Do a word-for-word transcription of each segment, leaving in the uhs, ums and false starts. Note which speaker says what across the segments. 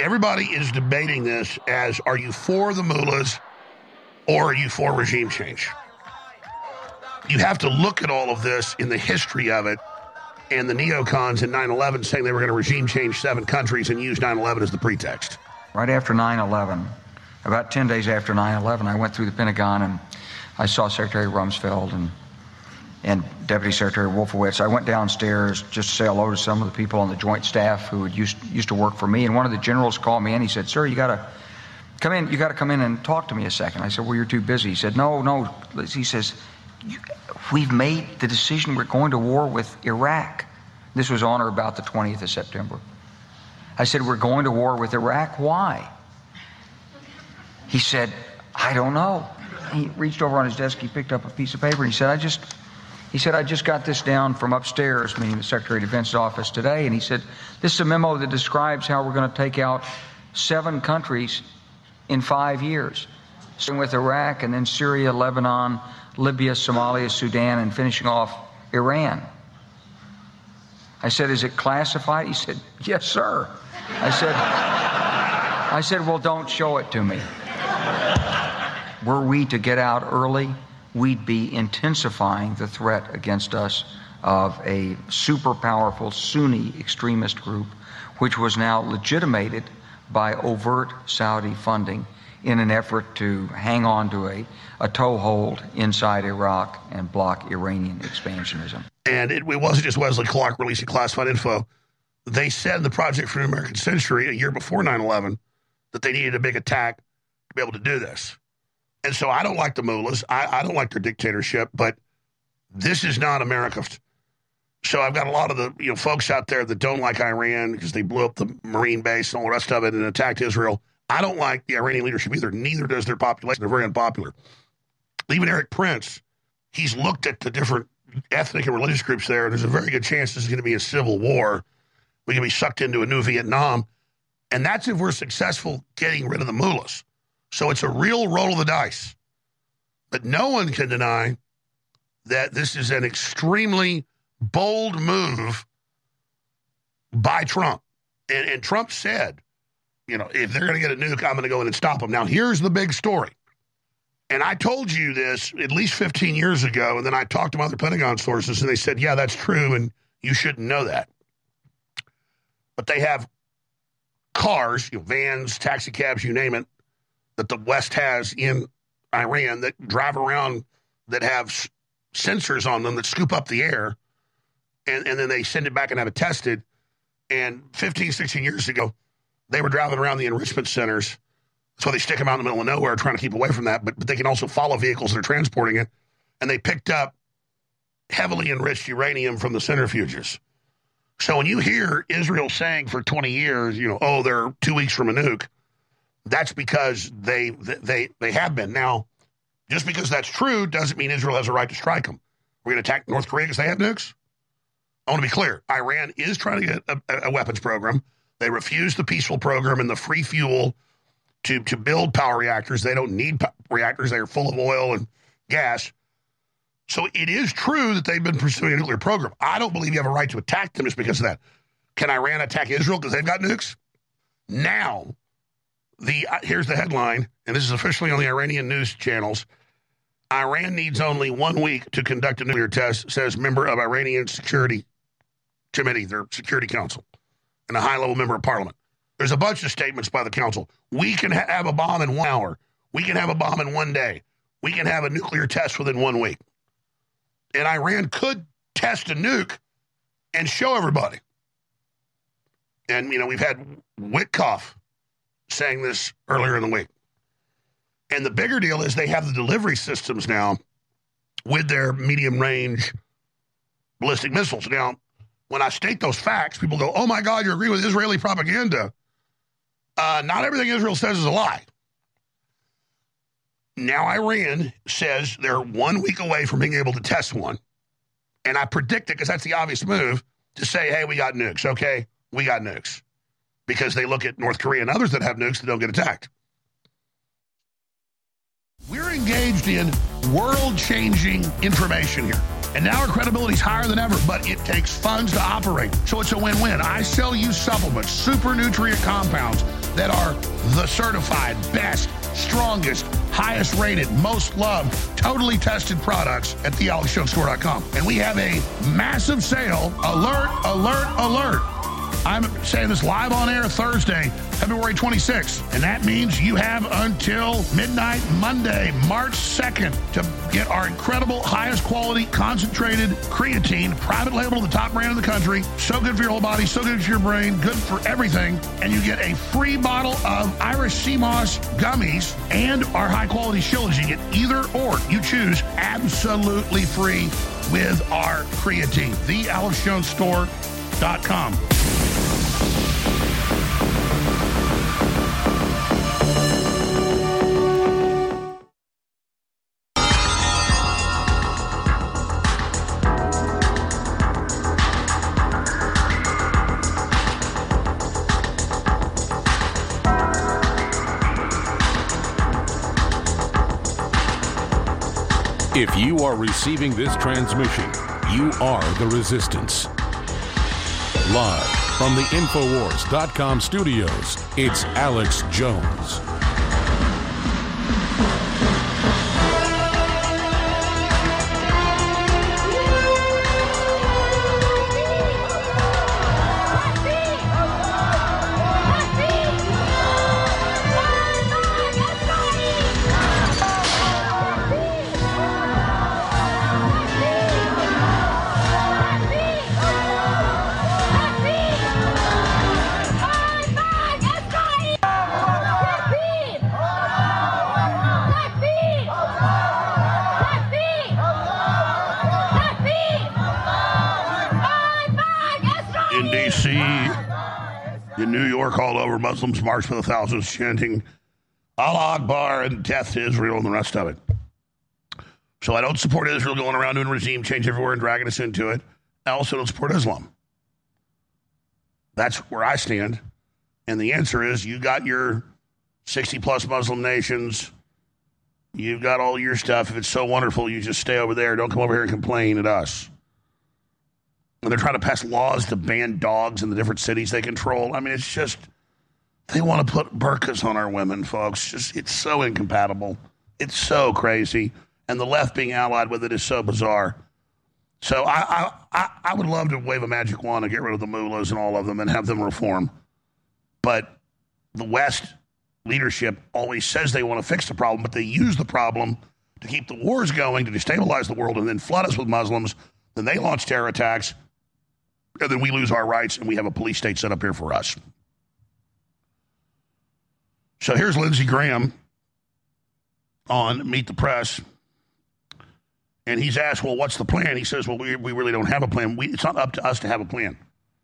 Speaker 1: everybody is debating this as, are you for the mullahs or are you for regime change? You have to look at all of this in the history of it, and the neocons in nine eleven saying they were going to regime change seven countries and use nine eleven as the pretext.
Speaker 2: Right after nine eleven, about ten days after nine eleven, I went through the Pentagon and I saw Secretary Rumsfeld and and Deputy Secretary Wolfowitz. I went downstairs just to say hello to some of the people on the Joint Staff who had used used to work for me, and one of the generals called me in. He said, "Sir, you got to come in. You got to come in and talk to me a second." I said, "Well, you're too busy." He said, "No, no." He says, "We've made the decision. We're going to war with Iraq." This was on or about the twentieth of September. I said, "We're going to war with Iraq. Why?" He said, "I don't know." He reached over on his desk. He picked up a piece of paper. And he said, "I just." He said, "I just got this down from upstairs," meaning the Secretary of Defense's office today, and he said, "This is a memo that describes how we're going to take out seven countries in five years, starting with Iraq and then Syria, Lebanon, Libya, Somalia, Sudan, and finishing off Iran." I said, "Is it classified?" He said, "Yes, sir." I said, I said, "Well, don't show it to me." Were we to get out early, we'd be intensifying the threat against us of a super powerful Sunni extremist group, which was now legitimated by overt Saudi funding in an effort to hang on to a, a toehold inside Iraq and block Iranian expansionism.
Speaker 1: And it, it wasn't just Wesley Clark releasing classified info. They said in the Project for the American Century a year before nine eleven that they needed a big attack to be able to do this. And so I don't like the mullahs. I, I don't like their dictatorship, but this is not America. So I've got a lot of the you know folks out there that don't like Iran because they blew up the Marine base and all the rest of it and attacked Israel. I don't like the Iranian leadership either. Neither does their population. They're very unpopular. Even Eric Prince, he's looked at the different ethnic and religious groups there. There's a very good chance this is going to be a civil war. We're going to be sucked into a new Vietnam. And that's if we're successful getting rid of the mullahs. So it's a real roll of the dice. But no one can deny that this is an extremely bold move by Trump. And, and Trump said, you know, if they're going to get a nuke, I'm going to go in and stop them. Now, here's the big story. And I told you this at least fifteen years ago, and then I talked to other Pentagon sources, and they said, yeah, that's true, and you shouldn't know that. But they have cars, you know, vans, taxi cabs, you name it, that the West has in Iran that drive around that have s- sensors on them that scoop up the air, and, and then they send it back and have it tested. And fifteen, sixteen years ago, they were driving around the enrichment centers. So they stick them out in the middle of nowhere trying to keep away from that, but, but they can also follow vehicles that are transporting it. And they picked up heavily enriched uranium from the centrifuges. So when you hear Israel saying for twenty years, you know, oh, they're two weeks from a nuke, that's because they they they have been. Now, just because that's true doesn't mean Israel has a right to strike them. We're going to attack North Korea because they have nukes? I want to be clear. Iran is trying to get a, a weapons program. They refused the peaceful program and the free fuel to, to build power reactors. They don't need po- reactors. They are full of oil and gas. So it is true that they've been pursuing a nuclear program. I don't believe you have a right to attack them just because of that. Can Iran attack Israel because they've got nukes? Now, the uh, here's the headline, and this is officially on the Iranian news channels. Iran needs only one week to conduct a nuclear test, says member of Iranian Security Committee, their Security Council, and a high-level member of parliament. There's a bunch of statements by the council. We can ha- have a bomb in one hour. We can have a bomb in one day. We can have a nuclear test within one week. And Iran could test a nuke and show everybody. And, you know, we've had Witkoff saying this earlier in the week. And the bigger deal is they have the delivery systems now with their medium-range ballistic missiles. Now, when I state those facts, people go, oh, my God, you agree with Israeli propaganda. Uh, not everything Israel says is a lie. Now Iran says they're one week away from being able to test one. And I predict it, because that's the obvious move, to say, hey, we got nukes, okay? We got nukes. Because they look at North Korea and others that have nukes that don't get attacked. We're engaged in world-changing information here. And now our credibility is higher than ever, but it takes funds to operate. So it's a win-win. I sell you supplements, super nutrient compounds, that are the certified best, strongest, highest rated, most loved, totally tested products at the alex jones store dot com. And we have a massive sale. Alert, alert, alert. I'm saying this live on air Thursday, February twenty-sixth. And that means you have until midnight Monday, March second, to get our incredible, highest quality, concentrated creatine, private label, the top brand in the country. So good for your whole body, so good for your brain, good for everything. And you get a free bottle of Irish Sea Moss gummies and our high-quality shillings. You get either or. You choose absolutely free with our creatine. the alex jones store dot com.
Speaker 3: If you are receiving this transmission, you are the resistance. Live from the infowars dot com studios, it's Alex Jones.
Speaker 1: In New York, all over, Muslims marched for the thousands, chanting Allah Akbar and death to Israel and the rest of it. So I don't support Israel going around doing regime change everywhere and dragging us into it. I also don't support Islam. That's where I stand. And the answer is you got your sixty-plus Muslim nations. You've got all your stuff. If it's so wonderful, you just stay over there. Don't come over here and complain at us. And they're trying to pass laws to ban dogs in the different cities they control. I mean, it's just, they want to put burqas on our women, folks. Just, it's so incompatible. It's so crazy. And the left being allied with it is so bizarre. So I, I, I, I would love to wave a magic wand and get rid of the mullahs and all of them and have them reform. But the West leadership always says they want to fix the problem, but they use the problem to keep the wars going, to destabilize the world, and then flood us with Muslims. Then they launch terror attacks. And then we lose our rights, and we have a police state set up here for us. So here's Lindsey Graham on Meet the Press. And he's asked, well, what's the plan? He says, well, we, we really don't have a plan. We, it's not up to us to have a plan.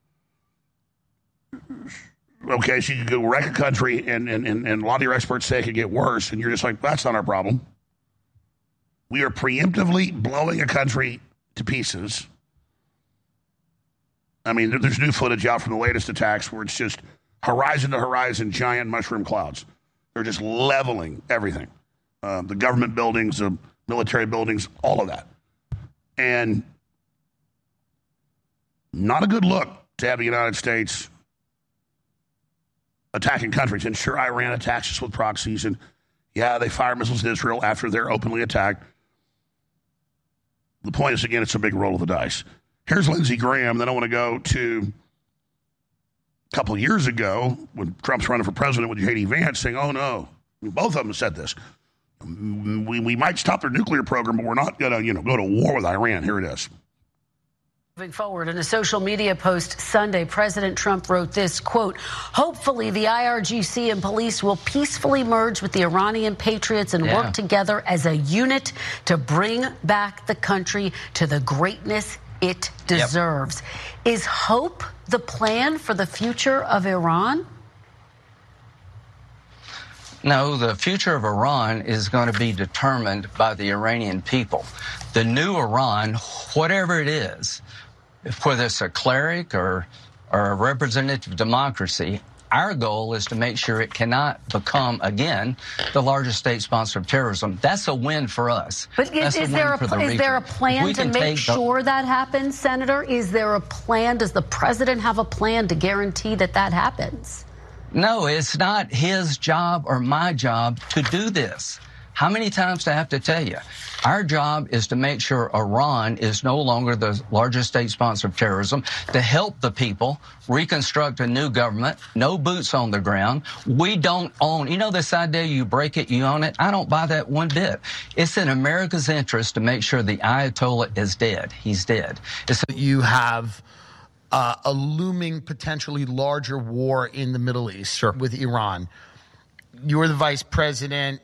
Speaker 1: Okay, so you could go wreck a country, and, and, and, and a lot of your experts say it could get worse, and you're just like, that's not our problem. We are preemptively blowing a country to pieces. I mean, there's new footage out from the latest attacks where it's just horizon to horizon, giant mushroom clouds. They're just leveling everything. Uh, the government buildings, the military buildings, all of that. And not a good look to have the United States attacking countries. And sure, Iran attacks us with proxies. And yeah, they fire missiles at Israel after they're openly attacked. The point is, again, it's a big roll of the dice. Here's Lindsey Graham. Then I want to go to a couple of years ago when Trump's running for president with J D Vance saying, oh, no. I mean, both of them said this. We, we might stop their nuclear program, but we're not going to, you know, go to war with Iran. Here it is.
Speaker 4: Moving forward, in a social media post Sunday, President Trump wrote this, quote, hopefully the I R G C and police will peacefully merge with the Iranian patriots and yeah. work together as a unit to bring back the country to the greatness it deserves. Yep. Is hope the plan for the future of Iran?
Speaker 5: No, the future of Iran is going to be determined by the Iranian people. The new Iran, whatever it is, whether it's a cleric or, or a representative democracy, our goal is to make sure it cannot become, again, the largest state sponsor of terrorism. That's a win for us.
Speaker 4: But is, is, there, a, the is there a plan to make sure the, that happens, Senator? Is there a plan? Does the president have a plan to guarantee that that happens?
Speaker 5: No, it's not his job or my job to do this. How many times do I have to tell you? Our job is to make sure Iran is no longer the largest state sponsor of terrorism, to help the people reconstruct a new government, no boots on the ground. We don't own, you know this idea, you break it, you own it? I don't buy that one bit. It's in America's interest to make sure the Ayatollah is dead. He's dead. It's
Speaker 6: you have uh, a looming, potentially larger war in the Middle East sure. with Iran. You're the vice president.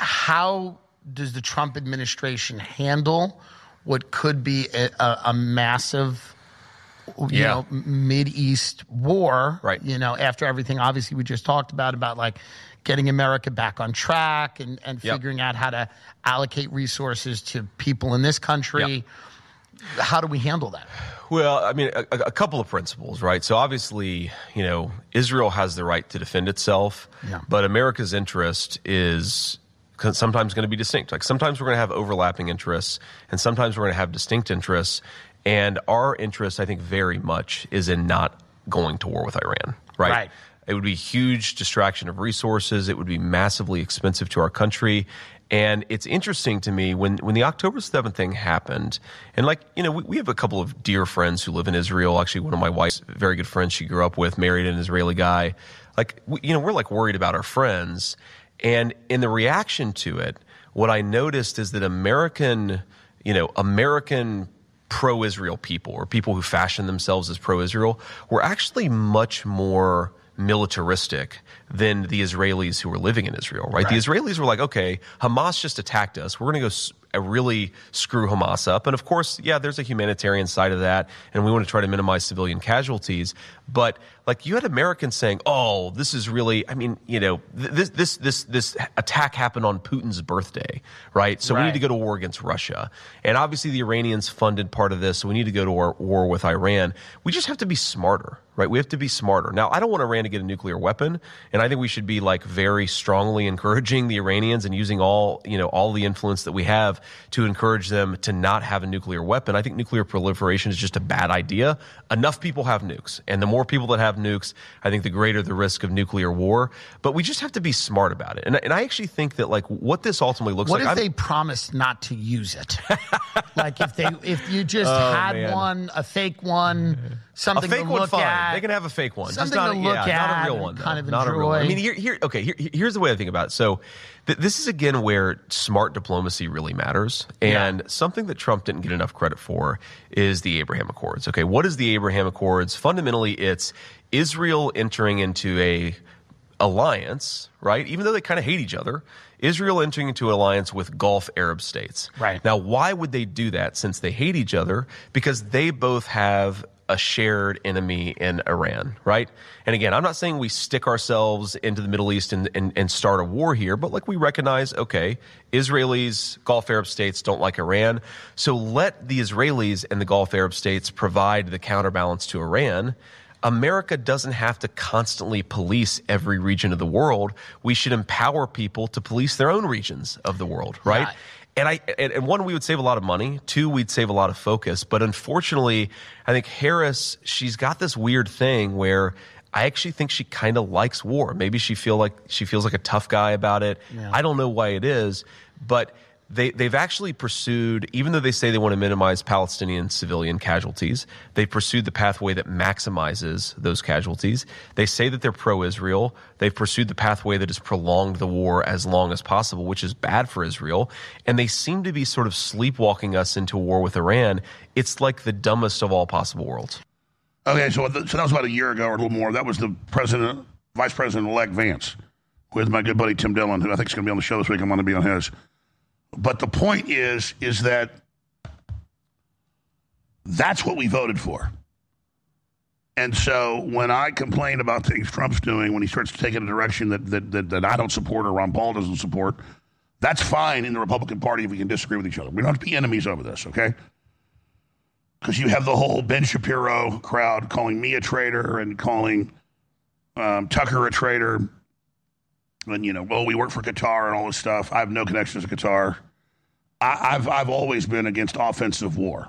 Speaker 6: How does the Trump administration handle what could be a, a, a massive, you
Speaker 7: yeah.
Speaker 6: know, Mid-East war?
Speaker 7: Right.
Speaker 6: You know, after everything, obviously, we just talked about, about like getting America back on track and, and figuring yep. out how to allocate resources to people in this country. Yep. How do we handle that?
Speaker 7: Well, I mean, a, a couple of principles, right? So obviously, you know, Israel has the right to defend itself,
Speaker 6: yeah.
Speaker 7: but America's interest is sometimes going to be distinct. Like sometimes we're going to have overlapping interests, and sometimes we're going to have distinct interests. And our interest, I think, very much is in not going to war with Iran, right?
Speaker 6: Right.
Speaker 7: It would be a huge distraction of resources. It would be massively expensive to our country. And it's interesting to me when, when the October seventh thing happened, and like, you know, we, we have a couple of dear friends who live in Israel. Actually, one of my wife's very good friends she grew up with, married an Israeli guy. Like, we, you know, we're like worried about our friends. And in the reaction to it, what I noticed is that American, you know, American pro-Israel people, or people who fashion themselves as pro-Israel, were actually much more militaristic than the Israelis who were living in Israel, right?
Speaker 6: right.
Speaker 7: The Israelis were like, okay, Hamas just attacked us. We're going to go s- really screw Hamas up. And of course, yeah, there's a humanitarian side of that, and we want to try to minimize civilian casualties. But like, you had Americans saying, "Oh, this is really," I mean, you know, this this this this attack happened on Putin's birthday, right? So
Speaker 6: right.
Speaker 7: we need to go to war against Russia, and obviously the Iranians funded part of this, so we need to go to war, war with Iran. We just have to be smarter, right? We have to be smarter. Now, I don't want Iran to get a nuclear weapon, and I think we should be like very strongly encouraging the Iranians and using all you know all the influence that we have to encourage them to not have a nuclear weapon. I think nuclear proliferation is just a bad idea. Enough people have nukes, and the more people that have nukes, I think the greater the risk of nuclear war. But we just have to be smart about it. And, and I actually think that like what this ultimately looks
Speaker 6: what
Speaker 7: like.
Speaker 6: What if
Speaker 7: I'm,
Speaker 6: they promise not to use it? Like if they, if you just
Speaker 7: oh,
Speaker 6: had
Speaker 7: man.
Speaker 6: one, a fake one, something
Speaker 7: a fake
Speaker 6: to
Speaker 7: one,
Speaker 6: look
Speaker 7: fine.
Speaker 6: at.
Speaker 7: They can have a fake one.
Speaker 6: Something
Speaker 7: just not,
Speaker 6: to look
Speaker 7: yeah,
Speaker 6: at.
Speaker 7: Not a real one.
Speaker 6: Kind
Speaker 7: though.
Speaker 6: of
Speaker 7: not
Speaker 6: enjoy.
Speaker 7: a real one. I mean, here, here, okay. Here, here's the way I think about it. So, th- this is again where smart diplomacy really matters, and
Speaker 6: yeah.
Speaker 7: something that Trump didn't get enough credit for is the Abraham Accords. Okay, what is the Abraham Accords? Fundamentally, it's Israel entering into a alliance, right? Even though they kind of hate each other, Israel entering into an alliance with Gulf Arab states.
Speaker 6: Right.
Speaker 7: Now, why would they do that since they hate each other? Because they both have a shared enemy in Iran, right? And again, I'm not saying we stick ourselves into the Middle East and, and, and start a war here, but like we recognize, okay, Israelis, Gulf Arab states don't like Iran, so let the Israelis and the Gulf Arab states provide the counterbalance to Iran. America doesn't have to constantly police every region of the world. We should empower people to police their own regions of the world, right?
Speaker 6: Yeah.
Speaker 7: And I and, and one, we would save a lot of money. Two, we'd save a lot of focus. But unfortunately, I think Harris, she's got this weird thing where I actually think she kind of likes war. Maybe she feel like she feels like a tough guy about it.
Speaker 6: Yeah.
Speaker 7: I don't know why it is, but They, they've actually pursued, even though they say they want to minimize Palestinian civilian casualties, they pursued the pathway that maximizes those casualties. They say that they're pro-Israel. They've pursued the pathway that has prolonged the war as long as possible, which is bad for Israel. And they seem to be sort of sleepwalking us into war with Iran. It's like the dumbest of all possible worlds.
Speaker 1: Okay, so, th- so that was about a year ago or a little more. That was the president, Vice President-elect Vance, with my good buddy Tim Dillon, who I think is going to be on the show this week. I'm going to be on his. But the point is, is that that's what we voted for. And so when I complain about things Trump's doing, when he starts taking a direction that, that, that, that I don't support or Ron Paul doesn't support, that's fine in the Republican Party if we can disagree with each other. We don't have to be enemies over this, okay? Because you have the whole Ben Shapiro crowd calling me a traitor and calling um, Tucker a traitor. And, you know, well, we work for Qatar and all this stuff. I have no connections to Qatar. I, I've I've always been against offensive war.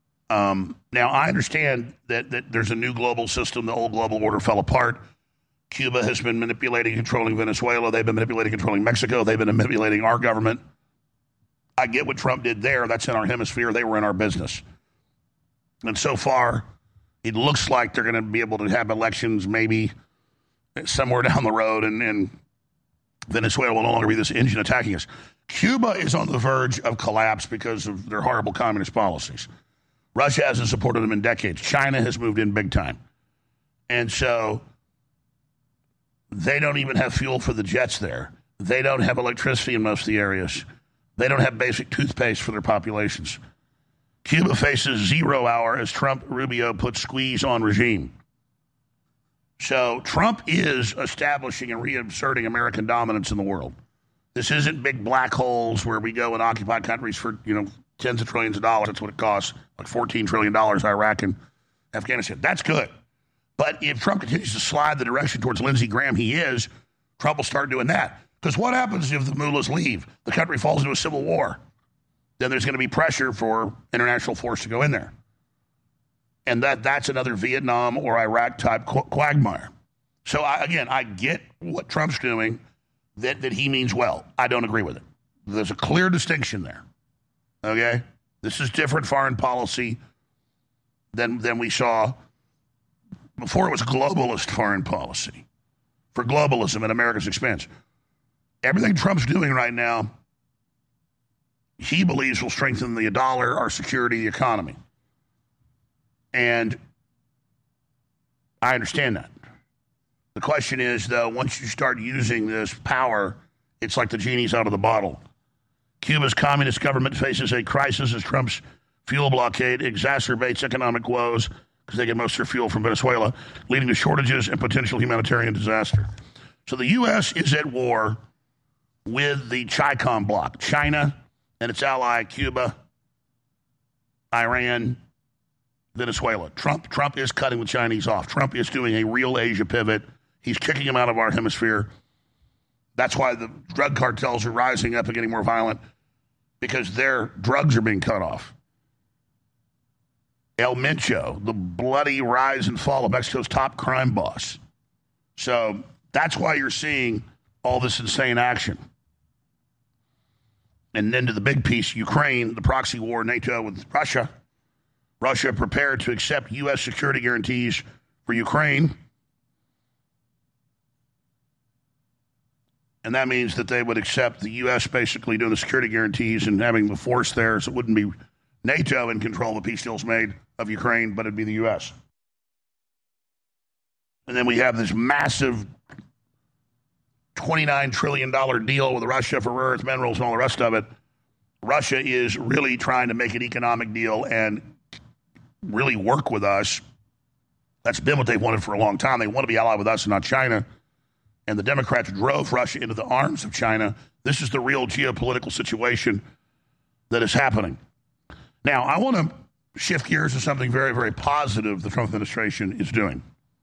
Speaker 1: Um, now, I understand that, that there's a new global system. The old global order fell apart. Cuba has been manipulating, controlling Venezuela. They've been manipulating, controlling Mexico. They've been manipulating our government. I get what Trump did there. That's in our hemisphere. They were in our business. And so far, it looks like they're going to be able to have elections maybe somewhere down the road, and, and Venezuela will no longer be this engine attacking us. Cuba is on the verge of collapse because of their horrible communist policies. Russia hasn't supported them in decades. China has moved in big time. And so they don't even have fuel for the jets there. They don't have electricity in most of the areas. They don't have basic toothpaste for their populations. Cuba faces zero hour as Trump Rubio puts squeeze on regime. So Trump is establishing and reasserting American dominance in the world. This isn't big black holes where we go and occupy countries for, you know, tens of trillions of dollars. That's what it costs, like fourteen trillion dollars, Iraq and Afghanistan. That's good. But if Trump continues to slide the direction towards Lindsey Graham he is, Trump will start doing that. Because what happens if the mullahs leave? The country falls into a civil war. Then there's going to be pressure for international force to go in there. And that that's another Vietnam or Iraq-type qu- quagmire. So, I, again, I get what Trump's doing, that, that he means well. I don't agree with it. There's a clear distinction there. Okay? This is different foreign policy than, than we saw before. It was globalist foreign policy for globalism at America's expense. Everything Trump's doing right now, he believes will strengthen the dollar, our security, the economy. And I understand that. The question is, though, once you start using this power, it's like the genie's out of the bottle. Cuba's communist government faces a crisis as Trump's fuel blockade exacerbates economic woes because they get most of their fuel from Venezuela, leading to shortages and potential humanitarian disaster. So the U S is at war with the CHICOM bloc, China and its ally Cuba, Iran, Venezuela. Trump Trump is cutting the Chinese off. Trump is doing a real Asia pivot. He's kicking them out of our hemisphere. That's why the drug cartels are rising up and getting more violent, because their drugs are being cut off. El Mencho, the bloody rise and fall of Mexico's top crime boss. So that's why you're seeing all this insane action. And then to the big piece, Ukraine, the proxy war, NATO with Russia. Russia prepared to accept U S security guarantees for Ukraine. And that means that they would accept the U S basically doing the security guarantees and having the force there, so it wouldn't be NATO in control of the peace deals made of Ukraine, but it'd be the U S. And then we have this massive twenty-nine trillion dollars deal with Russia for rare earth minerals and all the rest of it. Russia is really trying to make an economic deal and really work with us. That's been what they've wanted for a long time. They want to be allied with us and not China. And the Democrats drove Russia into the arms of China. This is the real geopolitical situation that is happening. Now, I want to shift gears to something very, very positive the Trump administration is doing.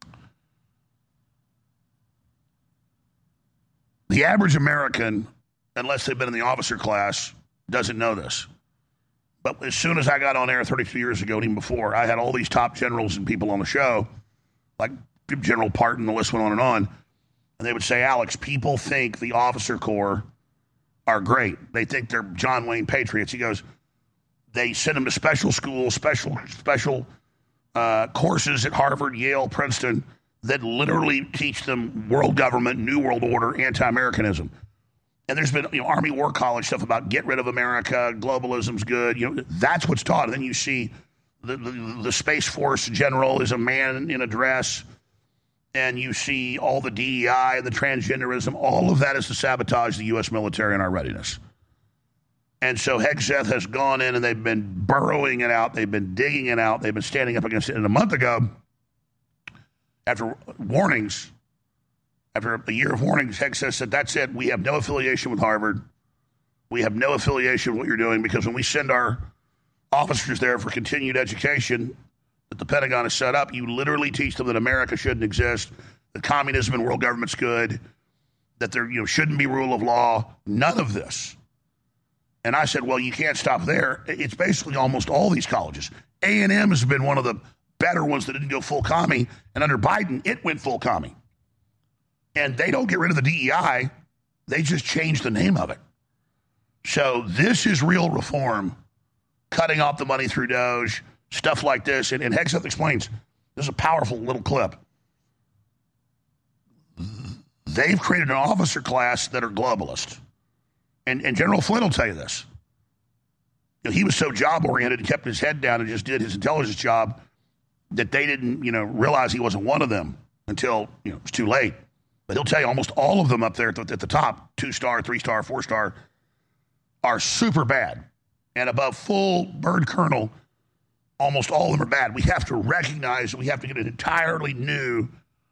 Speaker 1: The average American, unless they've been in the officer class, doesn't know this. But as soon as I got on air thirty-two years ago, and even before, I had all these top generals and people on the show, like General Parton, the list went on and on, and they would say, Alex, people think the officer corps are great. They think they're John Wayne patriots. He goes, they send them to special schools, special special uh, courses at Harvard, Yale, Princeton, that literally teach them world government, new world order, anti-Americanism. And there's been, you know, Army War College stuff about get rid of America, globalism's good. You know, that's what's taught. And then you see the, the, the Space Force general is a man in a dress, and you see all the D E I and the transgenderism. All of that is to sabotage the U S military and our readiness. And so Hegseth has gone in and they've been burrowing it out. They've been digging it out. They've been standing up against it. And a month ago, after warnings, after a year of warnings, Hegseth said, that's it. We have no affiliation with Harvard. We have no affiliation with what you're doing, because when we send our officers there for continued education that the Pentagon has set up, you literally teach them that America shouldn't exist, that communism and world government's good, that there, you know, shouldn't be rule of law, none of this. And I said, well, you can't stop there. It's basically almost all these colleges. A and M has been one of the better ones that didn't go full commie, and under Biden, it went full commie. And they don't get rid of the D E I. They just change the name of it. So this is real reform, cutting off the money through Doge, stuff like this. And, and Hegseth explains, this is a powerful little clip. They've created an officer class that are globalist. And, and General Flynn will tell you this. You know, he was so job-oriented and kept his head down and just did his intelligence job that they didn't, you know, realize he wasn't one of them until, you know, it was too late. But he'll tell you almost all of them up there at the, at the top, two-star, three-star, four-star, are super bad. And above full bird colonel, almost all of them are bad. We have to recognize that we have to get an entirely new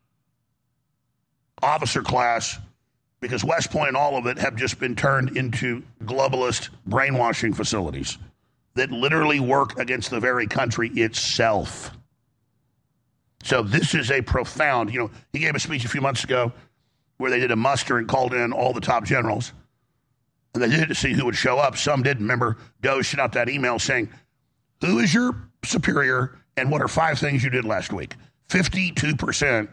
Speaker 1: officer class because West Point and all of it have just been turned into globalist brainwashing facilities that literally work against the very country itself. So this is a profound, you know, he gave a speech a few months ago where they did a muster and called in all the top generals. And they did it to see who would show up. Some didn't. Remember, Doe sent out that email saying, who is your superior and what are five things you did last week? fifty-two percent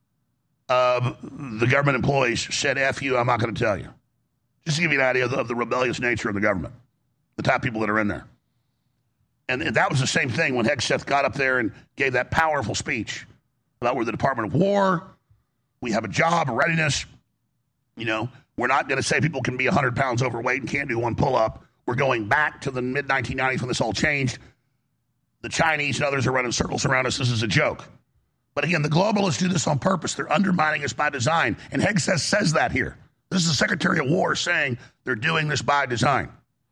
Speaker 1: of the government employees said, F you, I'm not going to tell you. Just to give you an idea of the, of the rebellious nature of the government, the top people that are in there. And, and that was the same thing when Hegseth got up there and gave that powerful speech about we're the Department of War, we have a job, a readiness, you know, we're not going to say people can be one hundred pounds overweight and can't do one pull-up. We're going back to the mid nineteen nineties when this all changed. The Chinese and others are running circles around us. This is a joke. But again, the globalists do this on purpose. They're undermining us by design. And Hegseth says that here. This is the Secretary of War saying they're doing this by design.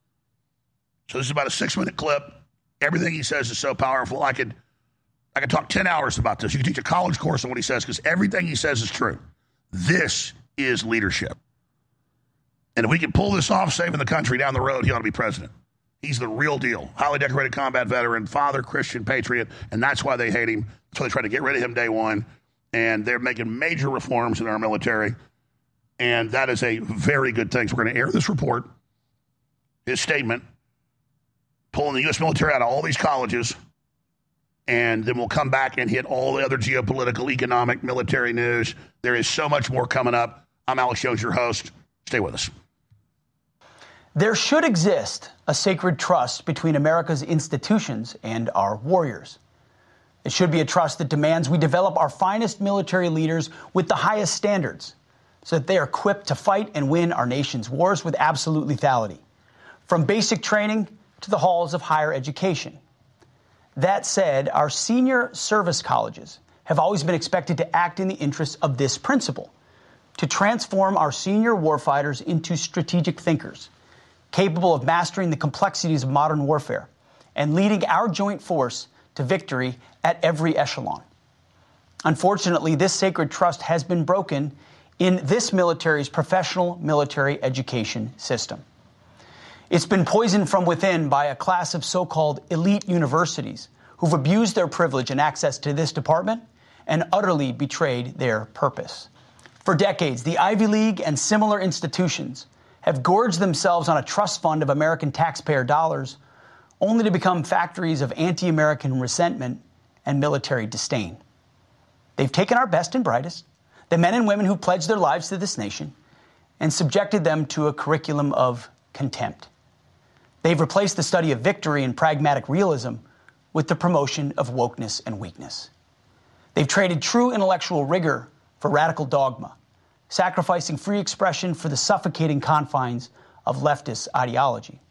Speaker 1: So this is about a six-minute clip. Everything he says is so powerful. I could, I could talk ten hours about this. You could teach a college course on what he says because everything he says is true. This is leadership. And if we can pull this off, saving the country down the road, he ought to be president. He's the real deal. Highly decorated combat veteran, father, Christian, patriot, and that's why they hate him. That's why they tried to get rid of him day one. And they're making major reforms in our military. And that is a very good thing. So we're going to air this report, his statement, pulling the U S military out of all these colleges, and then we'll come back and hit all the other geopolitical, economic, military news. There is so much more coming up. I'm Alex Jones, your host. Stay with us.
Speaker 8: There should exist a sacred trust between America's institutions and our warriors. It should be a trust that demands we develop our finest military leaders with the highest standards so that they are equipped to fight and win our nation's wars with absolute lethality, from basic training to the halls of higher education. That said, our senior service colleges have always been expected to act in the interests of this principle, to transform our senior warfighters into strategic thinkers, capable of mastering the complexities of modern warfare and leading our joint force to victory at every echelon. Unfortunately, this sacred trust has been broken in this military's professional military education system. It's been poisoned from within by a class of so-called elite universities who've abused their privilege and access to this department and utterly betrayed their purpose. For decades, the Ivy League and similar institutions have gorged themselves on a trust fund of American taxpayer dollars, only to become factories of anti-American resentment and military disdain. They've taken our best and brightest, the men and women who pledged their lives to this nation, and subjected them to a curriculum of contempt. They've replaced the study of victory and pragmatic realism with the promotion of wokeness and weakness. They've traded true intellectual rigor for radical dogma, sacrificing free expression for the suffocating confines of leftist ideology.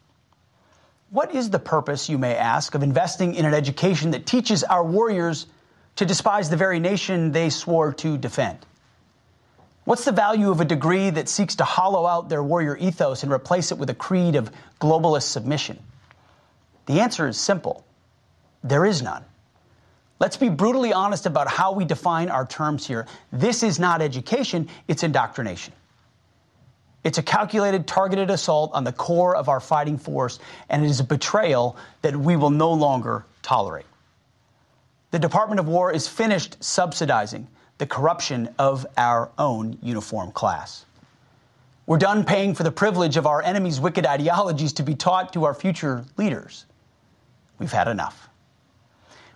Speaker 8: What is the purpose, you may ask, of investing in an education that teaches our warriors to despise the very nation they swore to defend? What's the value of a degree that seeks to hollow out their warrior ethos and replace it with a creed of globalist submission? The answer is simple. There is none. Let's be brutally honest about how we define our terms here. This is not education, it's indoctrination. It's a calculated, targeted assault on the core of our fighting force, and it is a betrayal that we will no longer tolerate. The Department of War is finished subsidizing the corruption of our own uniform class. We're done paying for the privilege of our enemy's wicked ideologies to be taught to our future leaders. We've had enough.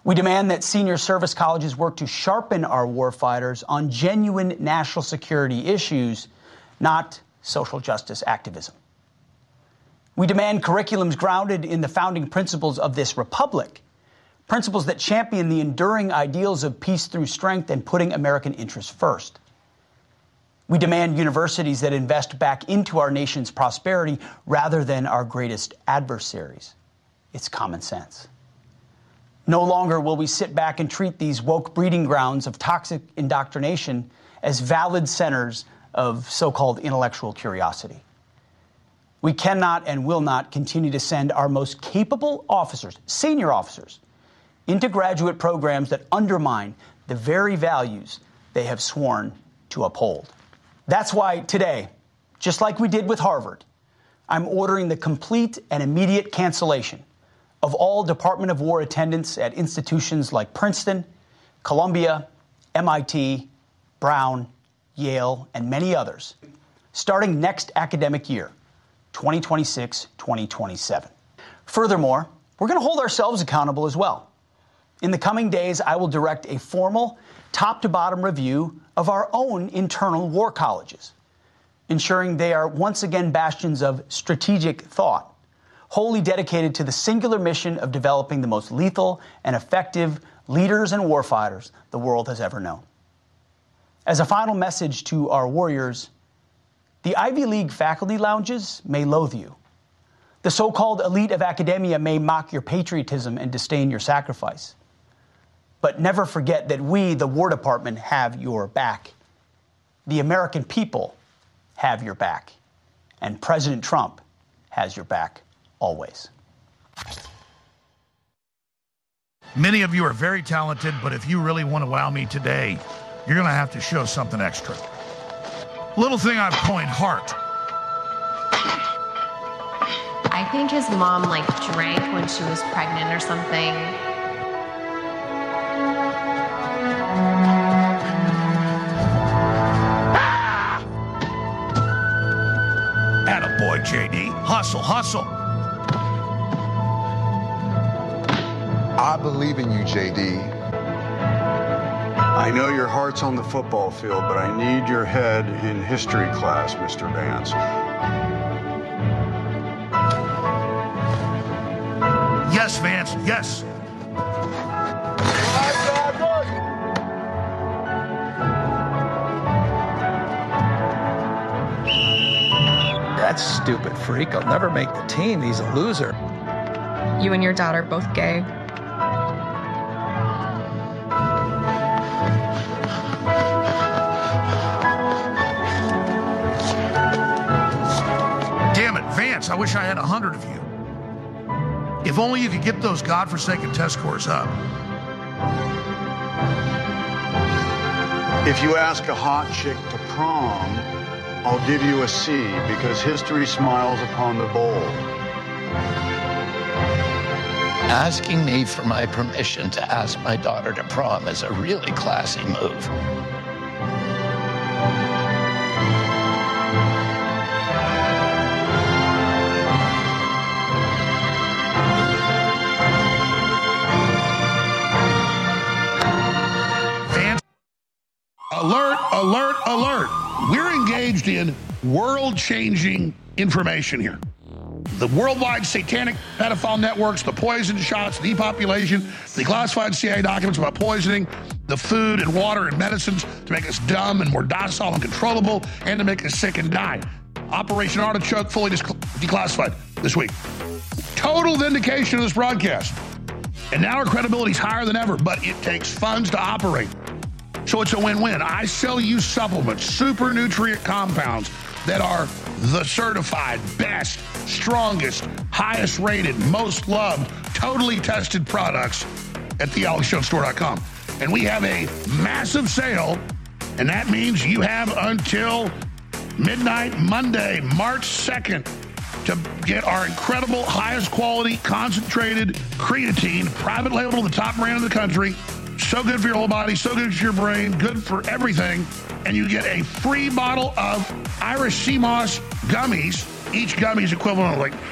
Speaker 8: We demand that senior service colleges work to sharpen our warfighters on genuine national security issues, not social justice activism. We demand curriculums grounded in the founding principles of this republic, principles that champion the enduring ideals of peace through strength and putting American interests first. We demand universities that invest back into our nation's prosperity rather than our greatest adversaries. It's common sense. No longer will we sit back and treat these woke breeding grounds of toxic indoctrination as valid centers of so-called intellectual curiosity. We cannot and will not continue to send our most capable officers, senior officers, into graduate programs that undermine the very values they have sworn to uphold. That's why today, just like we did with Harvard, I'm ordering the complete and immediate cancellation of all Department of War attendance at institutions like Princeton, Columbia, M I T, Brown, Yale, and many others, starting next academic year, twenty twenty-six twenty twenty-seven. Furthermore, we're going to hold ourselves accountable as well. In the coming days, I will direct a formal, top-to-bottom review of our own internal war colleges, ensuring they are once again bastions of strategic thought, wholly dedicated to the singular mission of developing the most lethal and effective leaders and warfighters the world has ever known. As a final message to our warriors, the Ivy League faculty lounges may loathe you. The so-called elite of academia may mock your patriotism and disdain your sacrifice. But never forget that we, the War Department, have your back. The American people have your back. And President Trump has your back. Always.
Speaker 1: Many of you are very talented, but if you really want to wow me today, you're going to have to show something extra. Little thing I've coined heart.
Speaker 9: I think his mom, like, drank when she was pregnant or something.
Speaker 1: Attaboy, J D. Hustle, hustle.
Speaker 10: I believe in you, J D.
Speaker 11: I know your heart's on the football field, but I need your head in history class, Mister Vance.
Speaker 1: Yes, Vance, yes.
Speaker 12: That stupid freak will never make the team. He's a loser.
Speaker 13: You and your dad are both gay.
Speaker 1: Damn it, Vance, I wish I had a hundred of you. If only you could get those godforsaken test scores up.
Speaker 11: If you ask a hot chick to prom, I'll give you a C because history smiles upon the bold.
Speaker 12: Asking me for my permission to ask my daughter to prom is a really classy move.
Speaker 1: Vance, alert, alert, alert. We're engaged in world-changing information here. The worldwide satanic pedophile networks, the poison shots, depopulation, the classified C I A documents about poisoning, the food and water and medicines to make us dumb and more docile and controllable, and to make us sick and die. Operation Artichoke fully declassified this week. Total vindication of this broadcast. And now our credibility is higher than ever, but it takes funds to operate. So it's a win-win. I sell you supplements, super nutrient compounds that are the certified, best, strongest, highest rated, most loved, totally tested products at the alex jones store dot com. And we have a massive sale, and that means you have until midnight Monday, March second, to get our incredible, highest quality, concentrated creatine, private label, the top brand in the country. So good for your whole body, so good for your brain, good for everything. And you get a free bottle of Irish Sea Moss gummies. Each gummy is equivalent of like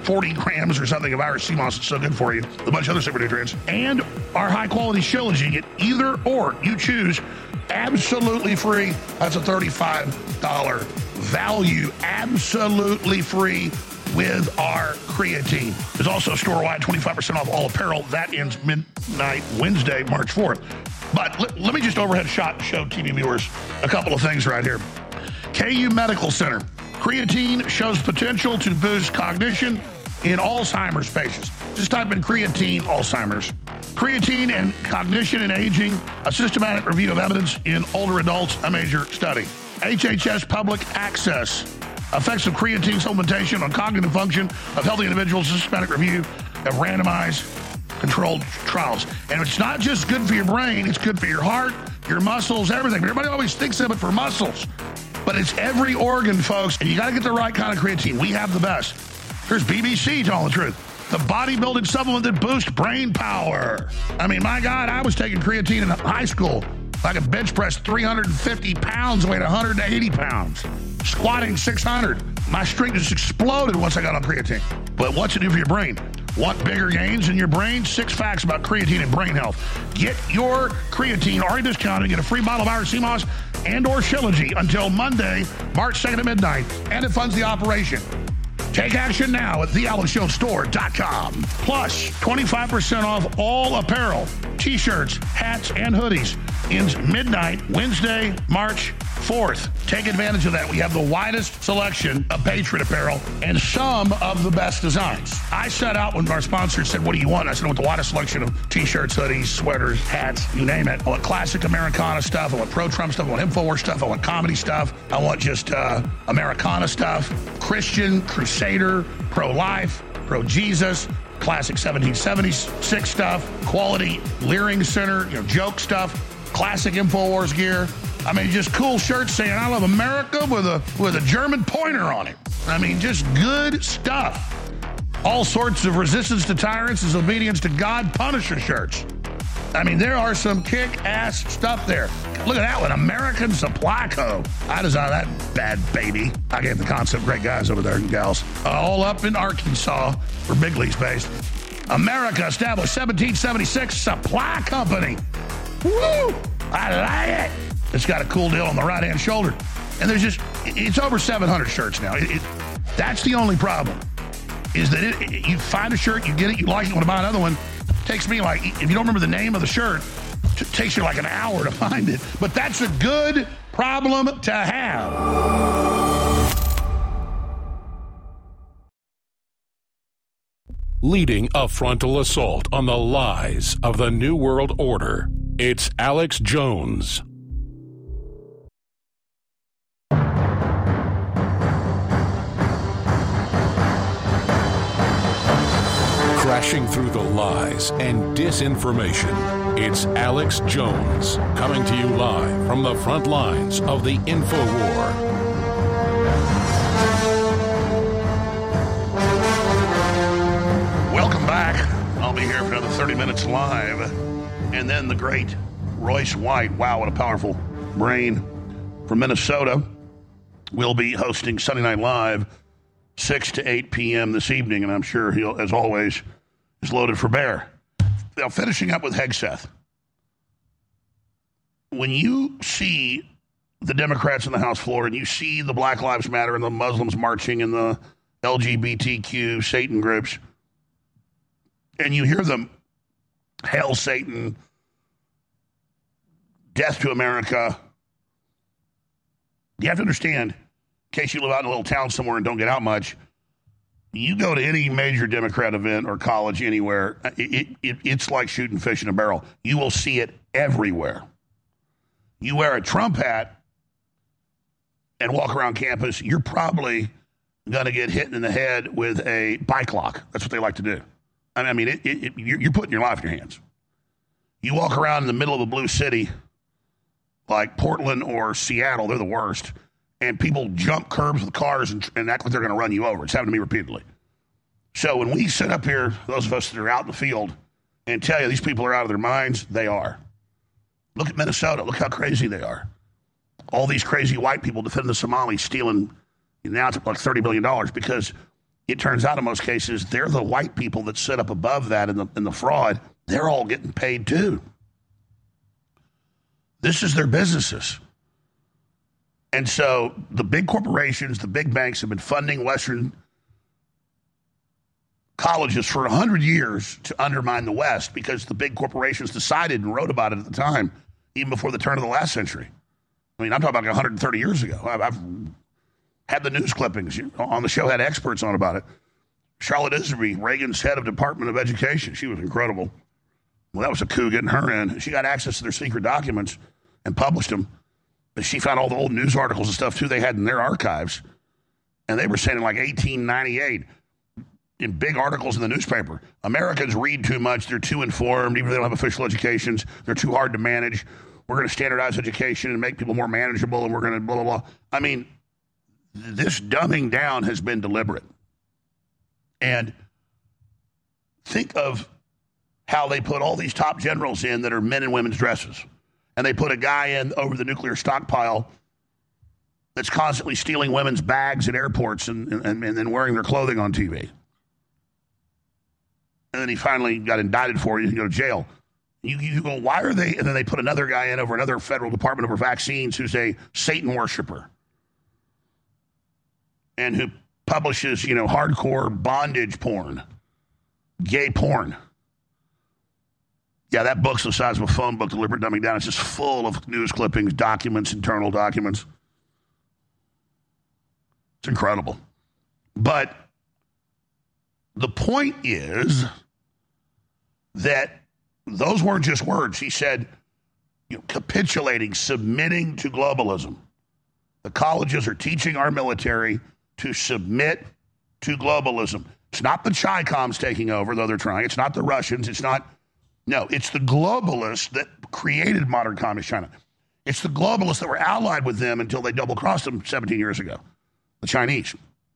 Speaker 1: forty grams or something of Irish sea moss. It's so good for you. A bunch of other super nutrients. And our high-quality shillage. You get either or. You choose. Absolutely free. That's a thirty-five dollars value. Absolutely free with our creatine. There's also store-wide twenty-five percent off all apparel. That ends midnight Wednesday, March fourth. But let, let me just overhead shot show T V viewers a couple of things right here. K U Medical Center. Creatine shows potential to boost cognition in Alzheimer's patients. Just type in creatine Alzheimer's. Creatine and cognition and aging, a systematic review of evidence in older adults, a major study. H H S Public Access. Effects of creatine supplementation on cognitive function of healthy individuals, a systematic review of randomized controlled trials. And it's not just good for your brain, it's good for your heart, your muscles, everything. Everybody always thinks of it for muscles. But it's every organ, folks, and you got to get the right kind of creatine. We have the best. Here's B B C telling the truth. The bodybuilding supplement that boosts brain power. I mean, my God, I was taking creatine in high school. I could bench press three hundred fifty pounds, weighed one hundred eighty pounds. Squatting six hundred. My strength just exploded once I got on creatine. But what's it do for your brain? Want bigger gains in your brain? Six facts about creatine and brain health. Get your creatine already discounted. Get a free bottle of Irish sea moss and or Shilajit until Monday, March second at midnight. And it funds the operation. Take action now at the alex jones store dot com. Plus, twenty-five percent off all apparel, t-shirts, hats, and hoodies. Ends midnight, Wednesday, March fourth. Take advantage of that. We have the widest selection of Patriot apparel and some of the best designs. I set out when our sponsor said, what do you want? I said, I want the widest selection of t-shirts, hoodies, sweaters, hats, you name it. I want classic Americana stuff. I want pro-Trump stuff. I want InfoWars stuff. I want comedy stuff. I want just uh, Americana stuff. Christian, Crusader, pro-life, pro-Jesus, classic seventeen seventy-six stuff, quality Leering Center, you know, joke stuff, classic InfoWars gear. I mean, just cool shirts saying, I love America with a with a German pointer on it. I mean, just good stuff. All sorts of resistance to tyrants is obedience to God Punisher shirts. I mean, there are some kick-ass stuff there. Look at that one, American Supply Co. I designed that bad baby. I gave the concept, great guys over there and gals. Uh, all up in Arkansas, where Big League's based. America established seventeen seventy-six Supply Company. Woo! I like it. It's got a cool deal on the right-hand shoulder. And there's just, it's over seven hundred shirts now. It, it, that's the only problem, is that it, it, you find a shirt, you get it, you like it, you want to buy another one. It takes me like, if you don't remember the name of the shirt, it takes you like an hour to find it. But that's a good problem to have.
Speaker 3: Leading a frontal assault on the lies of the New World Order, it's Alex Jones. Crashing through the lies and disinformation, it's Alex Jones, coming to you live from the front lines of the InfoWar.
Speaker 1: Welcome back. I'll be here for another thirty minutes live. And then the great Royce White, wow, what a powerful brain, from Minnesota, will be hosting Sunday Night Live, six to eight p.m. this evening, and I'm sure he'll, as always, is loaded for bear. Now, finishing up with Hegseth. When you see the Democrats on the House floor and you see the Black Lives Matter and the Muslims marching and the L G B T Q Satan groups, and you hear them, hail Satan, death to America, you have to understand, in case you live out in a little town somewhere and don't get out much, you go to any major Democrat event or college anywhere, it, it, it's like shooting fish in a barrel. You will see it everywhere. You wear a Trump hat and walk around campus, you're probably going to get hit in the head with a bike lock. That's what they like to do. I mean, it, it, it, you're putting your life in your hands. You walk around in the middle of a blue city like Portland or Seattle, they're the worst, and people jump curbs with cars and, and act like they're going to run you over. It's happened to me repeatedly. So when we sit up here, those of us that are out in the field, and tell you these people are out of their minds, they are. Look at Minnesota. Look how crazy they are. All these crazy white people defending the Somalis, stealing, now it's like thirty billion dollars because it turns out in most cases, they're the white people that sit up above that in the, in the fraud. They're all getting paid too. This is their businesses. And so the big corporations, the big banks have been funding Western colleges for one hundred years to undermine the West because the big corporations decided and wrote about it at the time, even before the turn of the last century. I mean, I'm talking about one hundred thirty years ago. I've, I've had the news clippings on the show, had experts on about it. Charlotte Iserby, Reagan's head of Department of Education, she was incredible. Well, that was a coup getting her in. She got access to their secret documents and published them. But she found all the old news articles and stuff, too, they had in their archives. And they were saying in like eighteen ninety-eight, in big articles in the newspaper, Americans read too much, they're too informed, even if they don't have official educations, they're too hard to manage. We're going to standardize education and make people more manageable, and we're going to blah, blah, blah. I mean, this dumbing down has been deliberate. And think of how they put all these top generals in that are men in women's dresses. And they put a guy in over the nuclear stockpile that's constantly stealing women's bags at airports and, and, and then wearing their clothing on T V. And then he finally got indicted for it. He can go to jail. You, you go, why are they? And then they put another guy in over another federal department over vaccines who's a Satan worshiper and who publishes, you know, hardcore bondage porn, gay porn. Yeah, that book's the size of a phone book, Deliberate Dumbing Down. It's just full of news clippings, documents, internal documents. It's incredible. But the point is that those weren't just words. He said, you know, capitulating, submitting to globalism. The colleges are teaching our military to submit to globalism. It's not the Chi-Coms taking over, though they're trying. It's not the Russians. It's not... No, it's the globalists that created modern communist China. It's the globalists that were allied with them until they double-crossed them seventeen years ago, the Chinese.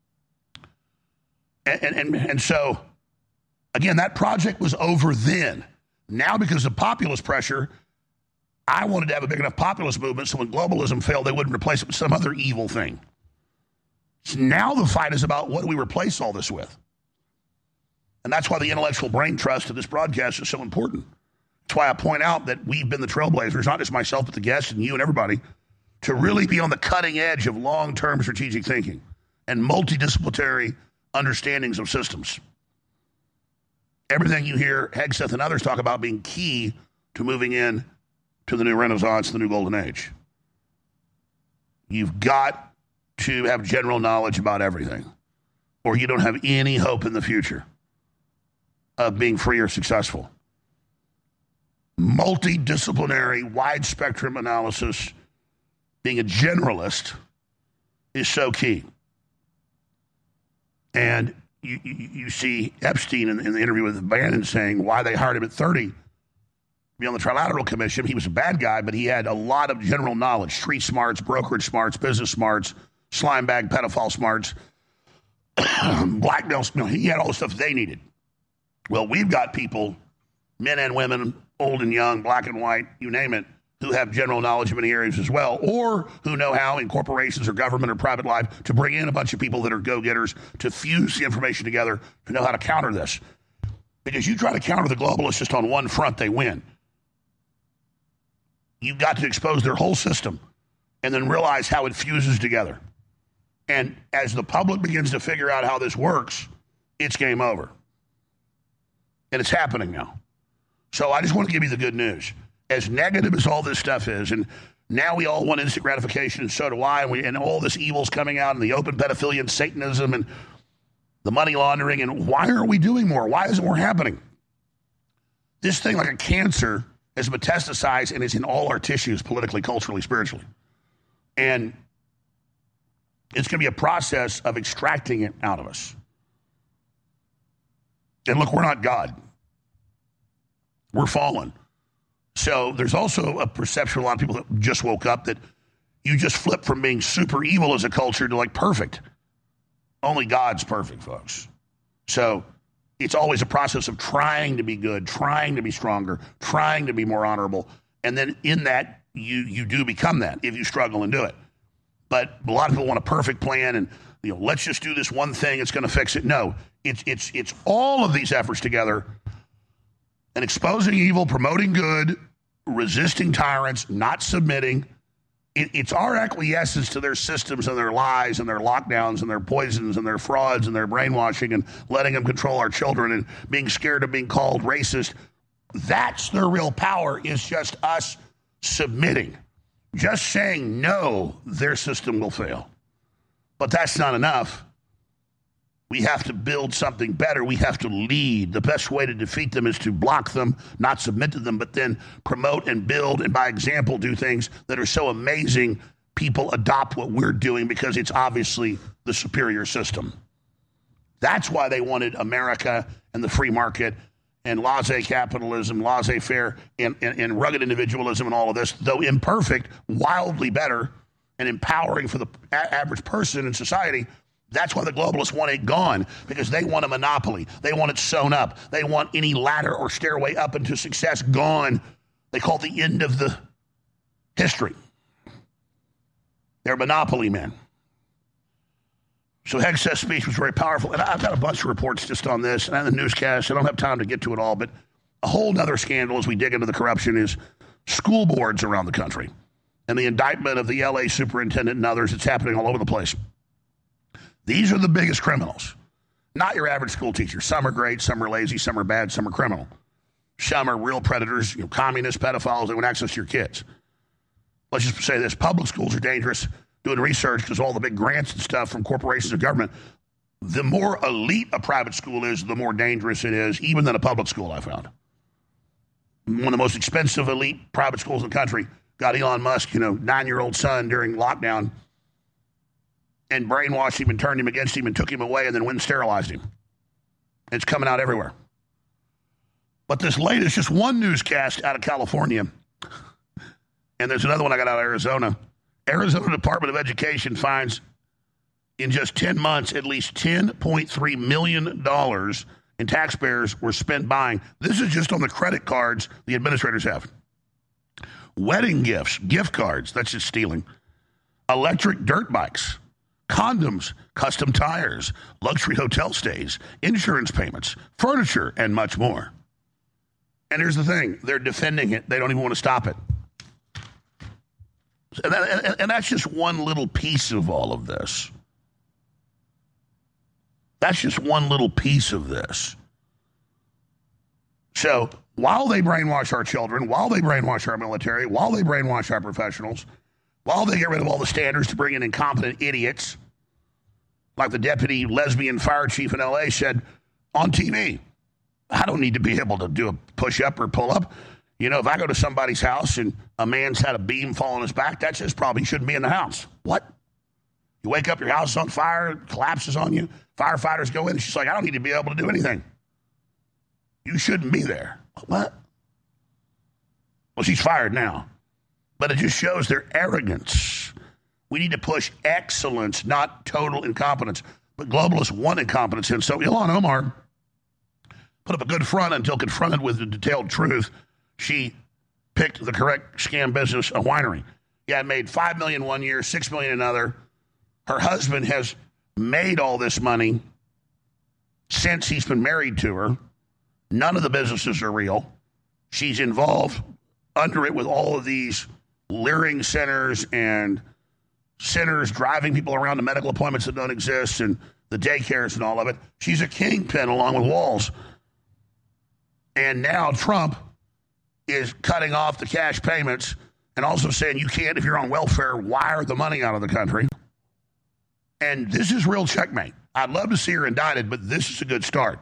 Speaker 1: And, and, and so, again, that project was over then. Now, because of populist pressure, I wanted to have a big enough populist movement so when globalism failed, they wouldn't replace it with some other evil thing. So now the fight is about what do we replace all this with? And that's why the intellectual brain trust of this broadcast is so important. That's why I point out that we've been the trailblazers, not just myself, but the guests and you and everybody, to really be on the cutting edge of long-term strategic thinking and multidisciplinary understandings of systems. Everything you hear Hegseth and others talk about being key to moving in to the new Renaissance, the new Golden Age. You've got to have general knowledge about everything, or you don't have any hope in the future of being free or successful. Multidisciplinary, wide-spectrum analysis, being a generalist, is so key. And you, you, you see Epstein in, in the interview with Bannon saying why they hired him at thirty to be on the Trilateral Commission. He was a bad guy, but he had a lot of general knowledge, street smarts, brokerage smarts, business smarts, slime bag, pedophile smarts, blackmail. You know, he had all the stuff they needed. Well, we've got people, men and women, old and young, black and white, you name it, who have general knowledge of many areas as well, or who know how in corporations or government or private life to bring in a bunch of people that are go-getters to fuse the information together to know how to counter this. Because you try to counter the globalists just on one front, they win. You've got to expose their whole system and then realize how it fuses together. And as the public begins to figure out how this works, it's game over. And it's happening now. So I just want to give you the good news. As negative as all this stuff is, and now we all want instant gratification, and so do I, and, we, and all this evil's coming out, and the open pedophilia and Satanism and the money laundering, and why aren't we doing more? Why isn't more happening? This thing, like a cancer, has metastasized and is in all our tissues, politically, culturally, spiritually. And it's going to be a process of extracting it out of us. And look, we're not God. We're fallen. So there's also a perception, a lot of people that just woke up, that you just flip from being super evil as a culture to like perfect. Only God's perfect, folks. So it's always a process of trying to be good, trying to be stronger, trying to be more honorable. And then in that, you you do become that if you struggle and do it. But a lot of people want a perfect plan, and you know, let's just do this one thing, it's going to fix it. No, it's it's it's all of these efforts together, and exposing evil, promoting good, resisting tyrants, not submitting. It, it's our acquiescence to their systems and their lies and their lockdowns and their poisons and their frauds and their brainwashing and letting them control our children and being scared of being called racist. That's their real power, is just us submitting. Just saying no, their system will fail. But that's not enough. We have to build something better. We have to lead. The best way to defeat them is to block them, not submit to them, but then promote and build and by example do things that are so amazing people adopt what we're doing because it's obviously the superior system. That's why they wanted America and the free market and laissez capitalism, laissez-faire, and, and, and rugged individualism and all of this, though imperfect, wildly better and empowering for the a- average person in society. That's why the globalists want it gone, because they want a monopoly. They want it sewn up. They want any ladder or stairway up into success gone. They call it the end of the history. They're monopoly men. So Hegseth's speech was very powerful. And I've got a bunch of reports just on this, and on the newscast. I don't have time to get to it all, but a whole other scandal as we dig into the corruption is school boards around the country and the indictment of the L A superintendent and others. It's happening all over the place. These are the biggest criminals, not your average school teacher. Some are great, some are lazy, some are bad, some are criminal. Some are real predators, you know, communists, pedophiles. They want access to your kids. Let's just say this. Public schools are dangerous. Doing research, because all the big grants and stuff from corporations and government, the more elite a private school is, the more dangerous it is, even than a public school, I found. One of the most expensive elite private schools in the country got Elon Musk, you know, nine-year-old son during lockdown, and brainwashed him and turned him against him and took him away and then went and sterilized him. It's coming out everywhere. But this latest, just one newscast out of California, and there's another one I got out of Arizona. Arizona Department of Education finds in just ten months at least ten point three million dollars in taxpayers were spent buying. This is just on the credit cards the administrators have. Wedding gifts, gift cards, that's just stealing. Electric dirt bikes, condoms, custom tires, luxury hotel stays, insurance payments, furniture, and much more. And here's the thing. They're defending it. They don't even want to stop it. And, that, and that's just one little piece of all of this. That's just one little piece of this. So while they brainwash our children, while they brainwash our military, while they brainwash our professionals, while they get rid of all the standards to bring in incompetent idiots, like the deputy lesbian fire chief in L A said on T V, I don't need to be able to do a push-up or pull-up. You know, if I go to somebody's house and a man's had a beam fall on his back, that just probably shouldn't be in the house. What? You wake up, your house is on fire, collapses on you, firefighters go in, and she's like, I don't need to be able to do anything. You shouldn't be there. What? Well, she's fired now. But it just shows their arrogance. We need to push excellence, not total incompetence. But globalists want incompetence. And so Ilhan Omar put up a good front until confronted with the detailed truth. She picked the correct scam business, a winery. Yeah, it made five million dollars one year, six million dollars another. Her husband has made all this money since he's been married to her. None of the businesses are real. She's involved under it with all of these leering centers and centers driving people around to medical appointments that don't exist and the daycares and all of it. She's a kingpin along with Walls. And now Trump is cutting off the cash payments and also saying you can't, if you're on welfare, wire the money out of the country. And this is real checkmate. I'd love to see her indicted, but this is a good start.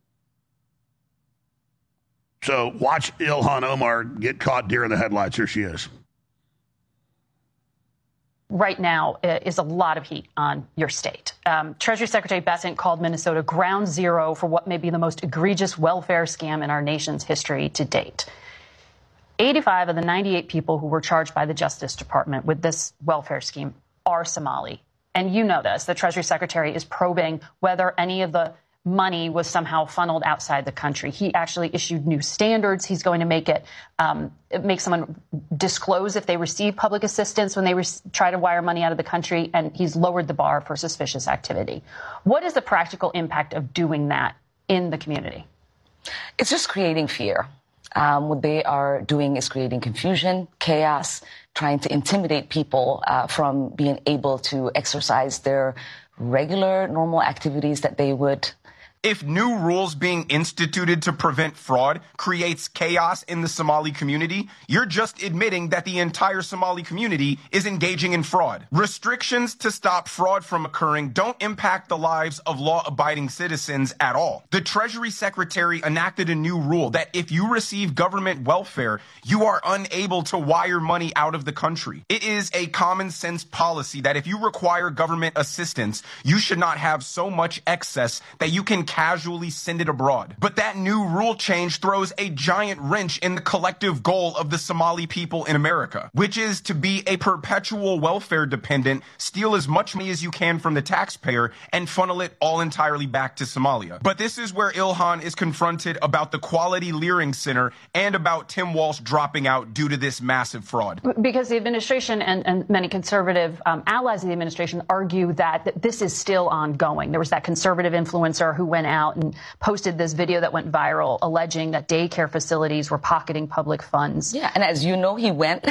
Speaker 1: So watch Ilhan Omar get caught deer in the headlights. Here she is.
Speaker 14: Right now uh, is a lot of heat on your state. Um, Treasury Secretary Bessent called Minnesota ground zero for what may be the most egregious welfare scam in our nation's history to date. eighty-five of the ninety-eight people who were charged by the Justice Department with this welfare scheme are Somali. And you know this. The Treasury Secretary is probing whether any of the money was somehow funneled outside the country. He actually issued new standards. He's going to make it um, make someone disclose if they receive public assistance when they re- try to wire money out of the country, and he's lowered the bar for suspicious activity. What is the practical impact of doing that in the community?
Speaker 15: It's just creating fear. Um, what they are doing is creating confusion, chaos, trying to intimidate people uh, from being able to exercise their regular, normal activities that they would.
Speaker 16: If new rules being instituted to prevent fraud creates chaos in the Somali community, you're just admitting that the entire Somali community is engaging in fraud. Restrictions to stop fraud from occurring don't impact the lives of law-abiding citizens at all. The Treasury Secretary enacted a new rule that if you receive government welfare, you are unable to wire money out of the country. It is a common sense policy that if you require government assistance, you should not have so much excess that you can casually send it abroad. But that new rule change throws a giant wrench in the collective goal of the Somali people in America, which is to be a perpetual welfare dependent, steal as much money as you can from the taxpayer, and funnel it all entirely back to Somalia. But this is where Ilhan is confronted about the Quality Leering Center and about Tim Walsh dropping out due to this massive fraud.
Speaker 14: Because the administration and, and many conservative um, allies of the administration argue that, that this is still ongoing. There was that conservative influencer who went out and posted this video that went viral alleging that daycare facilities were pocketing public funds.
Speaker 15: Yeah, and as you know, he went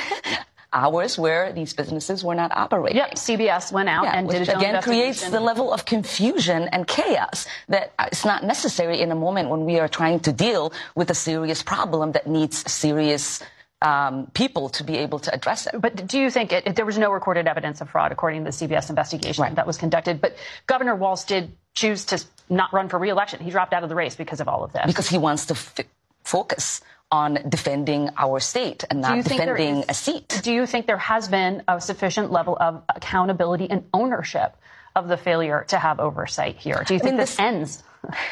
Speaker 15: hours where these businesses were not operating.
Speaker 14: Yep, C B S went out
Speaker 15: yeah,
Speaker 14: and
Speaker 15: which
Speaker 14: did its own
Speaker 15: again creates
Speaker 14: investigation.
Speaker 15: the level of confusion and chaos that it's not necessary in a moment when we are trying to deal with a serious problem that needs serious Um, people to be able to address it.
Speaker 14: But do you think it, it, there was no recorded evidence of fraud according to the C B S investigation right. that was conducted? But Governor Walz did choose to not run for re-election. He dropped out of the race because of all of this.
Speaker 15: Because he wants to f- focus on defending our state and not defending is, a seat.
Speaker 14: Do you think there has been a sufficient level of accountability and ownership of the failure to have oversight here? Do you think I mean, this, this ends?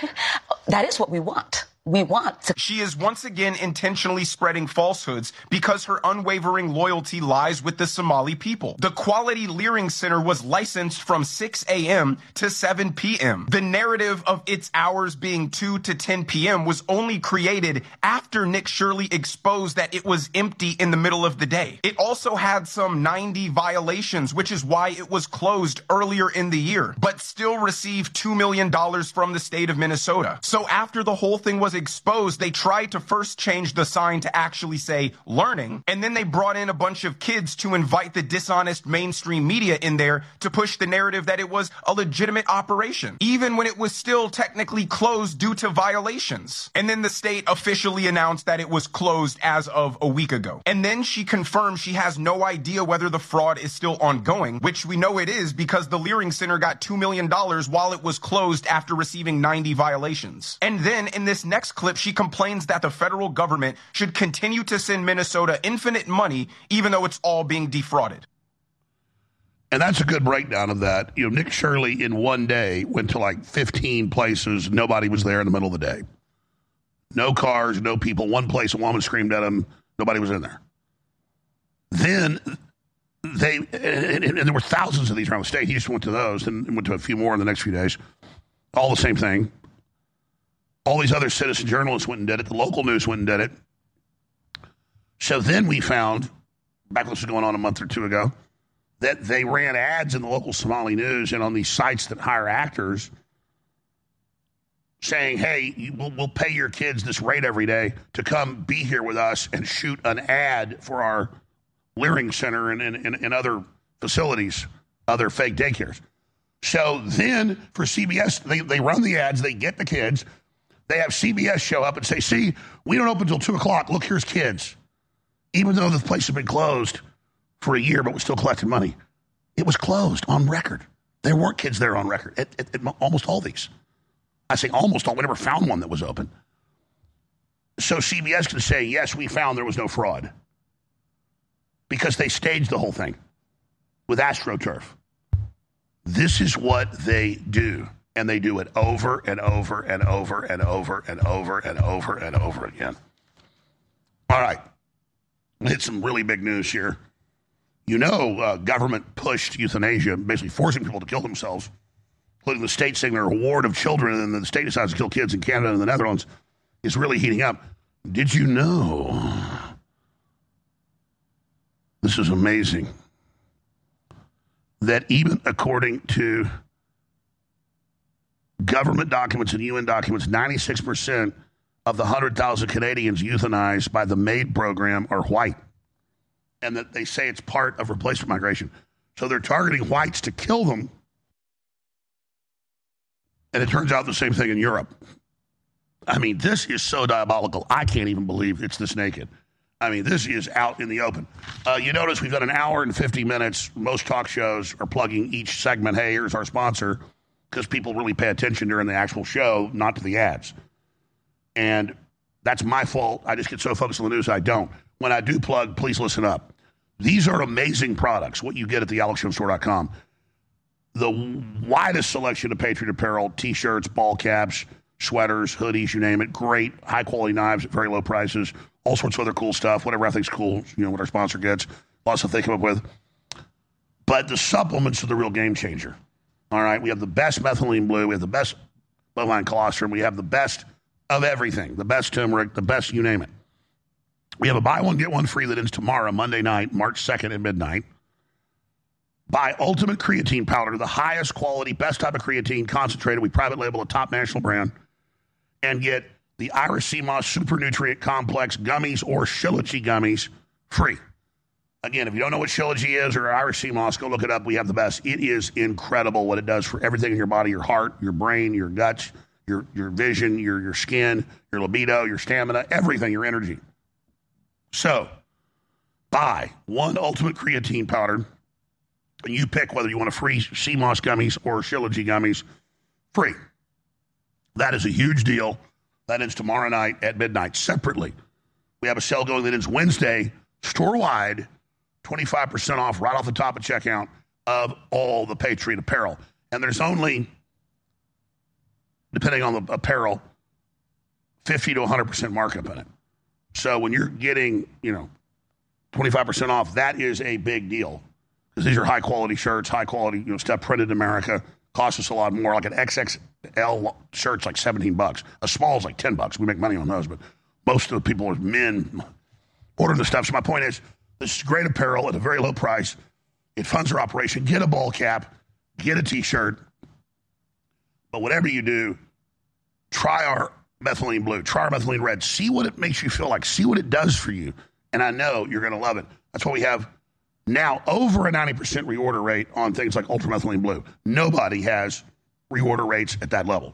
Speaker 15: That is what we want. We want to.
Speaker 16: She is once again intentionally spreading falsehoods because her unwavering loyalty lies with the Somali people. The Quality Leering Center was licensed from six a.m. to seven p.m. The narrative of its hours being two to ten p.m. was only created after Nick Shirley exposed that it was empty in the middle of the day. It also had some ninety violations, which is why it was closed earlier in the year, but still received two million dollars from the state of Minnesota. So after the whole thing was exposed, they tried to first change the sign to actually say learning, and then they brought in a bunch of kids to invite the dishonest mainstream media in there to push the narrative that it was a legitimate operation, even when it was still technically closed due to violations. And then the state officially announced that it was closed as of a week ago. And then she confirmed she has no idea whether the fraud is still ongoing, which we know it is because the Leering Center got two million dollars while it was closed after receiving ninety violations. And then in this next clip, she complains that the federal government should continue to send Minnesota infinite money, even though it's all being defrauded.
Speaker 1: And that's a good breakdown of that. You know, Nick Shirley in one day went to like fifteen places. Nobody was there in the middle of the day. No cars, no people. One place, a woman screamed at him. Nobody was in there. Then they, and, and there were thousands of these around the state. He just went to those and went to a few more in the next few days. All the same thing. All these other citizen journalists went and did it. The local news went and did it. So then we found, back when this was going on a month or two ago, that they ran ads in the local Somali news and on these sites that hire actors saying, hey, we'll, we'll pay your kids this rate every day to come be here with us and shoot an ad for our Leering Center and, and, and other facilities, other fake daycares. So then for C B S, they, they run the ads, they get the kids. They have C B S show up and say, see, we don't open until two o'clock. Look, here's kids. Even though the place had been closed for a year, but we're still collecting money. It was closed on record. There weren't kids there on record at, at, at almost all these. I say almost all. We never found one that was open. So C B S can say, yes, we found there was no fraud. Because they staged the whole thing with AstroTurf. This is what they do. And they do it over and over and over and over and over and over and over again. All right. Hit some really big news here. You know, uh, government pushed euthanasia, basically forcing people to kill themselves including the state saying they're a ward of children, and then the state decides to kill kids in Canada and the Netherlands, is really heating up. Did you know? This is amazing. That even according to government documents and U N documents, ninety-six percent of the one hundred thousand Canadians euthanized by the MAID program are white. And that they say it's part of replacement migration. So they're targeting whites to kill them. And it turns out the same thing in Europe. I mean, this is so diabolical. I can't even believe it's this naked. I mean, this is out in the open. Uh, you notice we've got an hour and fifty minutes. Most talk shows are plugging each segment. Hey, here's our sponsor, because people really pay attention during the actual show, not to the ads. And that's my fault. I just get so focused on the news, I don't. When I do plug, please listen up. These are amazing products, what you get at the alex jones store dot com. The widest selection of Patriot apparel, T-shirts, ball caps, sweaters, hoodies, you name it. Great, high-quality knives at very low prices. All sorts of other cool stuff, whatever I think's cool, you know, what our sponsor gets. Lots of stuff they come up with. But the supplements are the real game changer. All right, we have the best methylene blue. We have the best bovine colostrum. We have the best of everything. The best turmeric, the best you name it. We have a buy one, get one free that ends tomorrow, Monday night, March second at midnight. Buy Ultimate Creatine Powder, the highest quality, best type of creatine, concentrated. We private label a top national brand. And get the Iris Sea Moss Super Nutrient Complex gummies or Shilajit gummies free. Again, if you don't know what Shilajit is or Iris Sea Moss, go look it up. We have the best. It is incredible what it does for everything in your body, your heart, your brain, your guts, your, your vision, your, your skin, your libido, your stamina, everything, your energy. So, buy one Ultimate Creatine Powder, and you pick whether you want a free Sea Moss gummies or Shilajit gummies free. That is a huge deal. That ends tomorrow night at midnight. Separately, we have a sale going that ends Wednesday, store-wide, twenty-five percent off right off the top of checkout of all the Patriot apparel. And there's only, depending on the apparel, fifty to one hundred percent markup in it. So when you're getting, you know, twenty-five percent off, that is a big deal. Because these are high-quality shirts, high-quality, you know, stuff printed in America. Costs us a lot more. Like an X X L shirt's like seventeen bucks. A small is like ten bucks. We make money on those, but most of the people are men ordering the stuff. So my point is, this is great apparel at a very low price. It funds our operation. Get a ball cap. Get a T-shirt. But whatever you do, try our methylene blue. Try our methylene red. See what it makes you feel like. See what it does for you. And I know you're going to love it. That's why we have now over a ninety percent reorder rate on things like ultramethylene blue. Nobody has reorder rates at that level.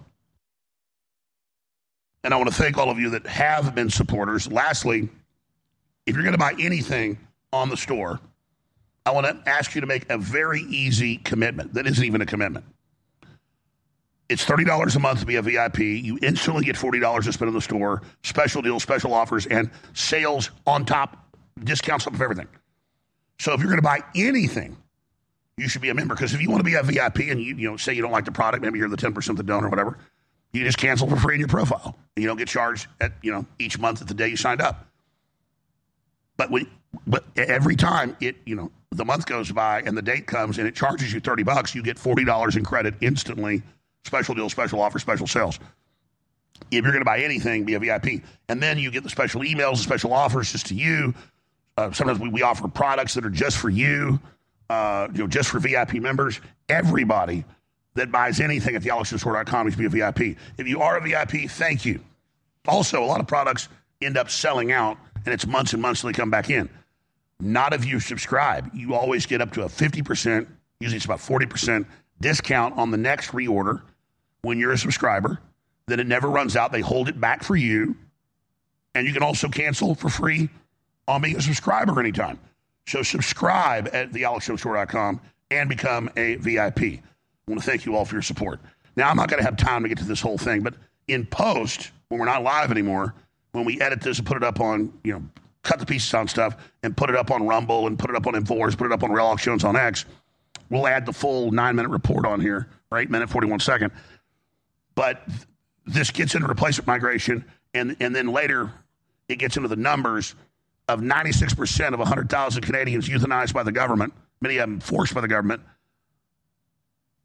Speaker 1: And I want to thank all of you that have been supporters. Lastly, if you're going to buy anything on the store, I want to ask you to make a very easy commitment. That isn't even a commitment. It's thirty dollars a month to be a V I P. You instantly get forty dollars to spend in the store, special deals, special offers, and sales on top, discounts of everything. So if you're going to buy anything, you should be a member. Because if you want to be a V I P and you, you know, say you don't like the product, maybe you're the ten percent that don't or whatever, you just cancel for free in your profile. And you don't get charged at, you know, each month at the day you signed up. But when, but every time it, you know, the month goes by and the date comes and it charges you thirty bucks, you get forty dollars in credit instantly. Special deal, special offer, special sales. If you're going to buy anything, be a V I P. And then you get the special emails, the special offers just to you. Uh, sometimes we, we offer products that are just for you, uh, you know, just for V I P members. Everybody that buys anything at the alex jones store dot com should be a V I P. If you are a V I P, thank you. Also, a lot of products end up selling out, and it's months and months till they come back in. Not if you subscribe. You always get up to a fifty percent, usually it's about forty percent discount on the next reorder when you're a subscriber. Then it never runs out. They hold it back for you. And you can also cancel for free on being a subscriber anytime. So subscribe at the alex jones store dot com and become a V I P. I want to thank you all for your support. Now, I'm not going to have time to get to this whole thing, but in post, when we're not live anymore, when we edit this and put it up on, you know, cut the pieces on stuff and put it up on Rumble and put it up on InfoWars, put it up on Real Alex Jones on X, we'll add the full nine-minute report on here, or eight-minute, forty-one second. But this gets into replacement migration, and, and then later it gets into the numbers of ninety-six percent of one hundred thousand Canadians euthanized by the government, many of them forced by the government.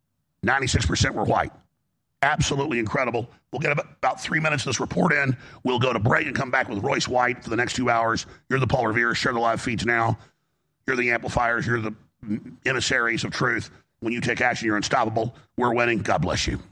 Speaker 1: ninety-six percent were white. Absolutely incredible. We'll get about three minutes of this report in. We'll go to break and come back with Royce White for the next two hours. You're the Paul Revere. Share the live feeds now. You're the amplifiers. You're the emissaries of truth. When you take action, you're unstoppable. We're winning. God bless you.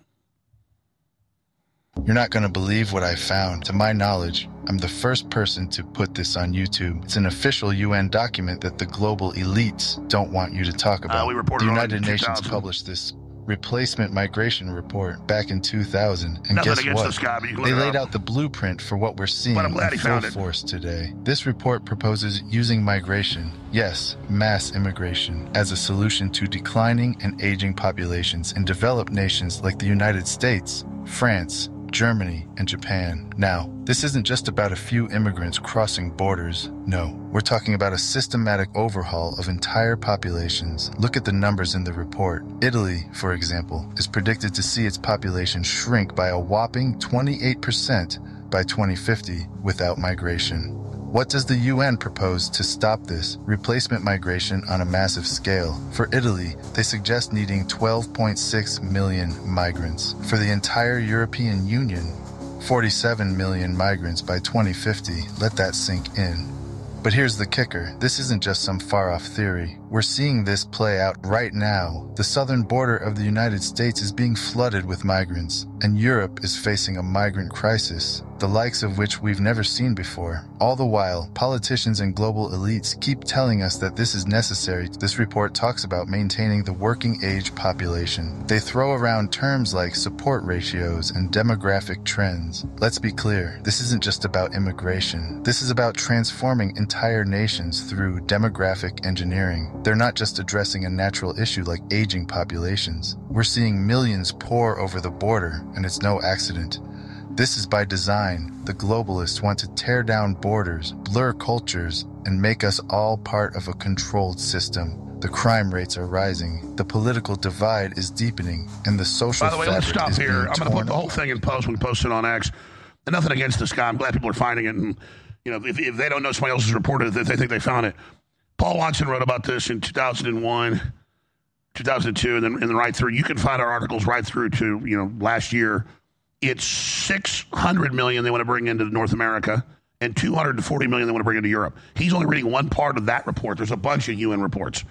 Speaker 17: You're not going to believe what I found. To my knowledge, I'm the first person to put this on YouTube. It's an official U N document that the global elites don't want you to talk about.
Speaker 1: Uh, we reported
Speaker 17: the
Speaker 1: on
Speaker 17: United
Speaker 1: it in
Speaker 17: Nations
Speaker 1: two thousand.
Speaker 17: published this replacement migration report back in two thousand. And
Speaker 1: Nothing
Speaker 17: guess
Speaker 1: against
Speaker 17: what?
Speaker 1: this guy, but you can
Speaker 17: They
Speaker 1: look it
Speaker 17: laid
Speaker 1: up.
Speaker 17: out the blueprint for what we're seeing
Speaker 1: But I'm glad
Speaker 17: in
Speaker 1: he
Speaker 17: full
Speaker 1: found it.
Speaker 17: force today. This report proposes using migration, yes, mass immigration, as a solution to declining and aging populations in developed nations like the United States, France, Germany, and Japan. Now, this isn't just about a few immigrants crossing borders. No, we're talking about a systematic overhaul of entire populations. Look at the numbers in the report. Italy, for example, is predicted to see its population shrink by a whopping twenty-eight percent by twenty fifty without migration. What does the U N propose to stop this replacement migration on a massive scale? For Italy, they suggest needing twelve point six million migrants. For the entire European Union, forty-seven million migrants by twenty fifty. Let that sink in. But here's the kicker. This isn't just some far-off theory. We're seeing this play out right now. The southern border of the United States is being flooded with migrants, and Europe is facing a migrant crisis, the likes of which we've never seen before. All the while, politicians and global elites keep telling us that this is necessary. This report talks about maintaining the working age population. They throw around terms like support ratios and demographic trends. Let's be clear, this isn't just about immigration. This is about transforming entire nations through demographic engineering. They're not just addressing a natural issue like aging populations. We're seeing millions pour over the border, and it's no accident. This is by design. The globalists want to tear down borders, blur cultures, and make us all part of a controlled system. The crime rates are rising, the political divide is deepening, and the social
Speaker 1: By the way, let's
Speaker 17: fabric
Speaker 1: stop
Speaker 17: is
Speaker 1: here.
Speaker 17: being
Speaker 1: I'm going to
Speaker 17: torn
Speaker 1: put the whole thing in post. We post it on X. And nothing against this guy. I'm glad people are finding it. And, you know, if, if they don't know somebody else has reported it, they think they found it. Paul Watson wrote about this in two thousand one, two thousand two, and then, and then right through. You can find our articles right through to, you know, last year. It's six hundred million they want to bring into North America and two hundred forty million they want to bring into Europe. He's only reading one part of that report. There's a bunch of U N reports.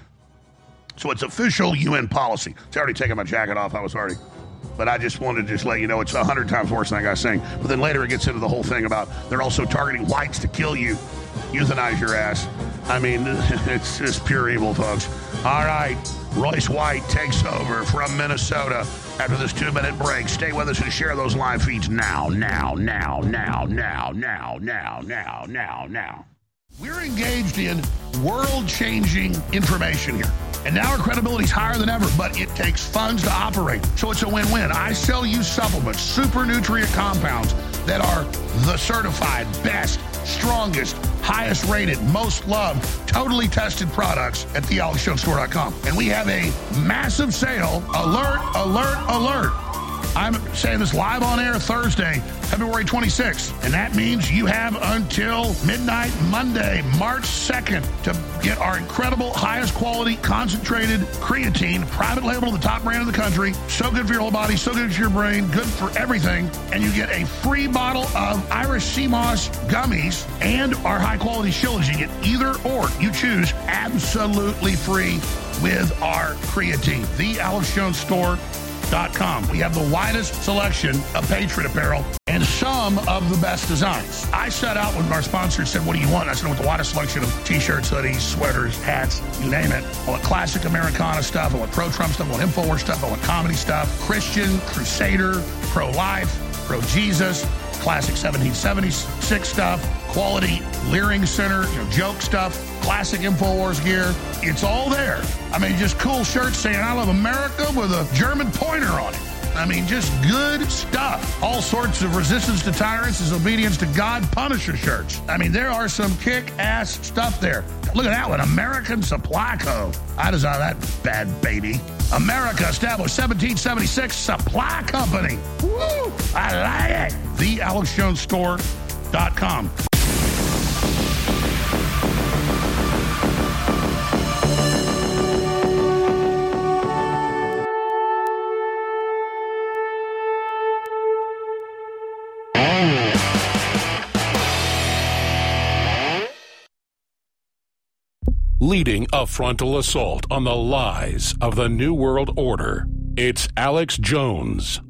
Speaker 1: So it's official U N policy. It's already taken my jacket off. I was already. But I just wanted to just let you know it's a hundred times worse than that guy's saying. But then later it gets into the whole thing about they're also targeting whites to kill you, euthanize your ass. I mean, it's just pure evil, folks. All right, Royce White takes over from Minnesota after this two-minute break. Stay with us and share those live feeds now, now, now, now, now, now, now, now, now, now. We're engaged in world-changing information here. And now our credibility is higher than ever, but it takes funds to operate. So it's a win-win. I sell you supplements, super nutrient compounds that are the certified best, strongest, highest rated, most loved, totally tested products at the alex jones store dot com. And we have a massive sale. Alert, alert, alert. I'm saying this live on air Thursday, February twenty-sixth. And that means you have until midnight Monday, March second, to get our incredible, highest quality, concentrated creatine, private label, the top brand in the country. So good for your whole body, so good for your brain, good for everything. And you get a free bottle of Irish Sea Moss gummies and our high-quality shillings. You get either or. You choose absolutely free with our creatine. the alex jones store dot com. We have the widest selection of Patriot apparel and some of the best designs. I set out when our sponsor said, what do you want? I said, I want the widest selection of t-shirts, hoodies, sweaters, hats, you name it. I want classic Americana stuff. I want pro-Trump stuff. I want InfoWars stuff. I want comedy stuff. Christian, Crusader, pro-life, pro-Jesus, classic seventeen seventy-six stuff, quality Leering Center, you know, joke stuff, classic InfoWars gear. It's all there. I mean, just cool shirts saying, I love America with a German pointer on it. I mean, just good stuff. All sorts of resistance to tyrants is obedience to God Punisher shirts. I mean, there are some kick-ass stuff there. Look at that one, American Supply Co. I designed that bad baby. America established seventeen seventy-six Supply Company. Woo! I like it. the alex jones store dot com.
Speaker 3: leading a frontal assault on the lies of the New World Order. It's Alex Jones.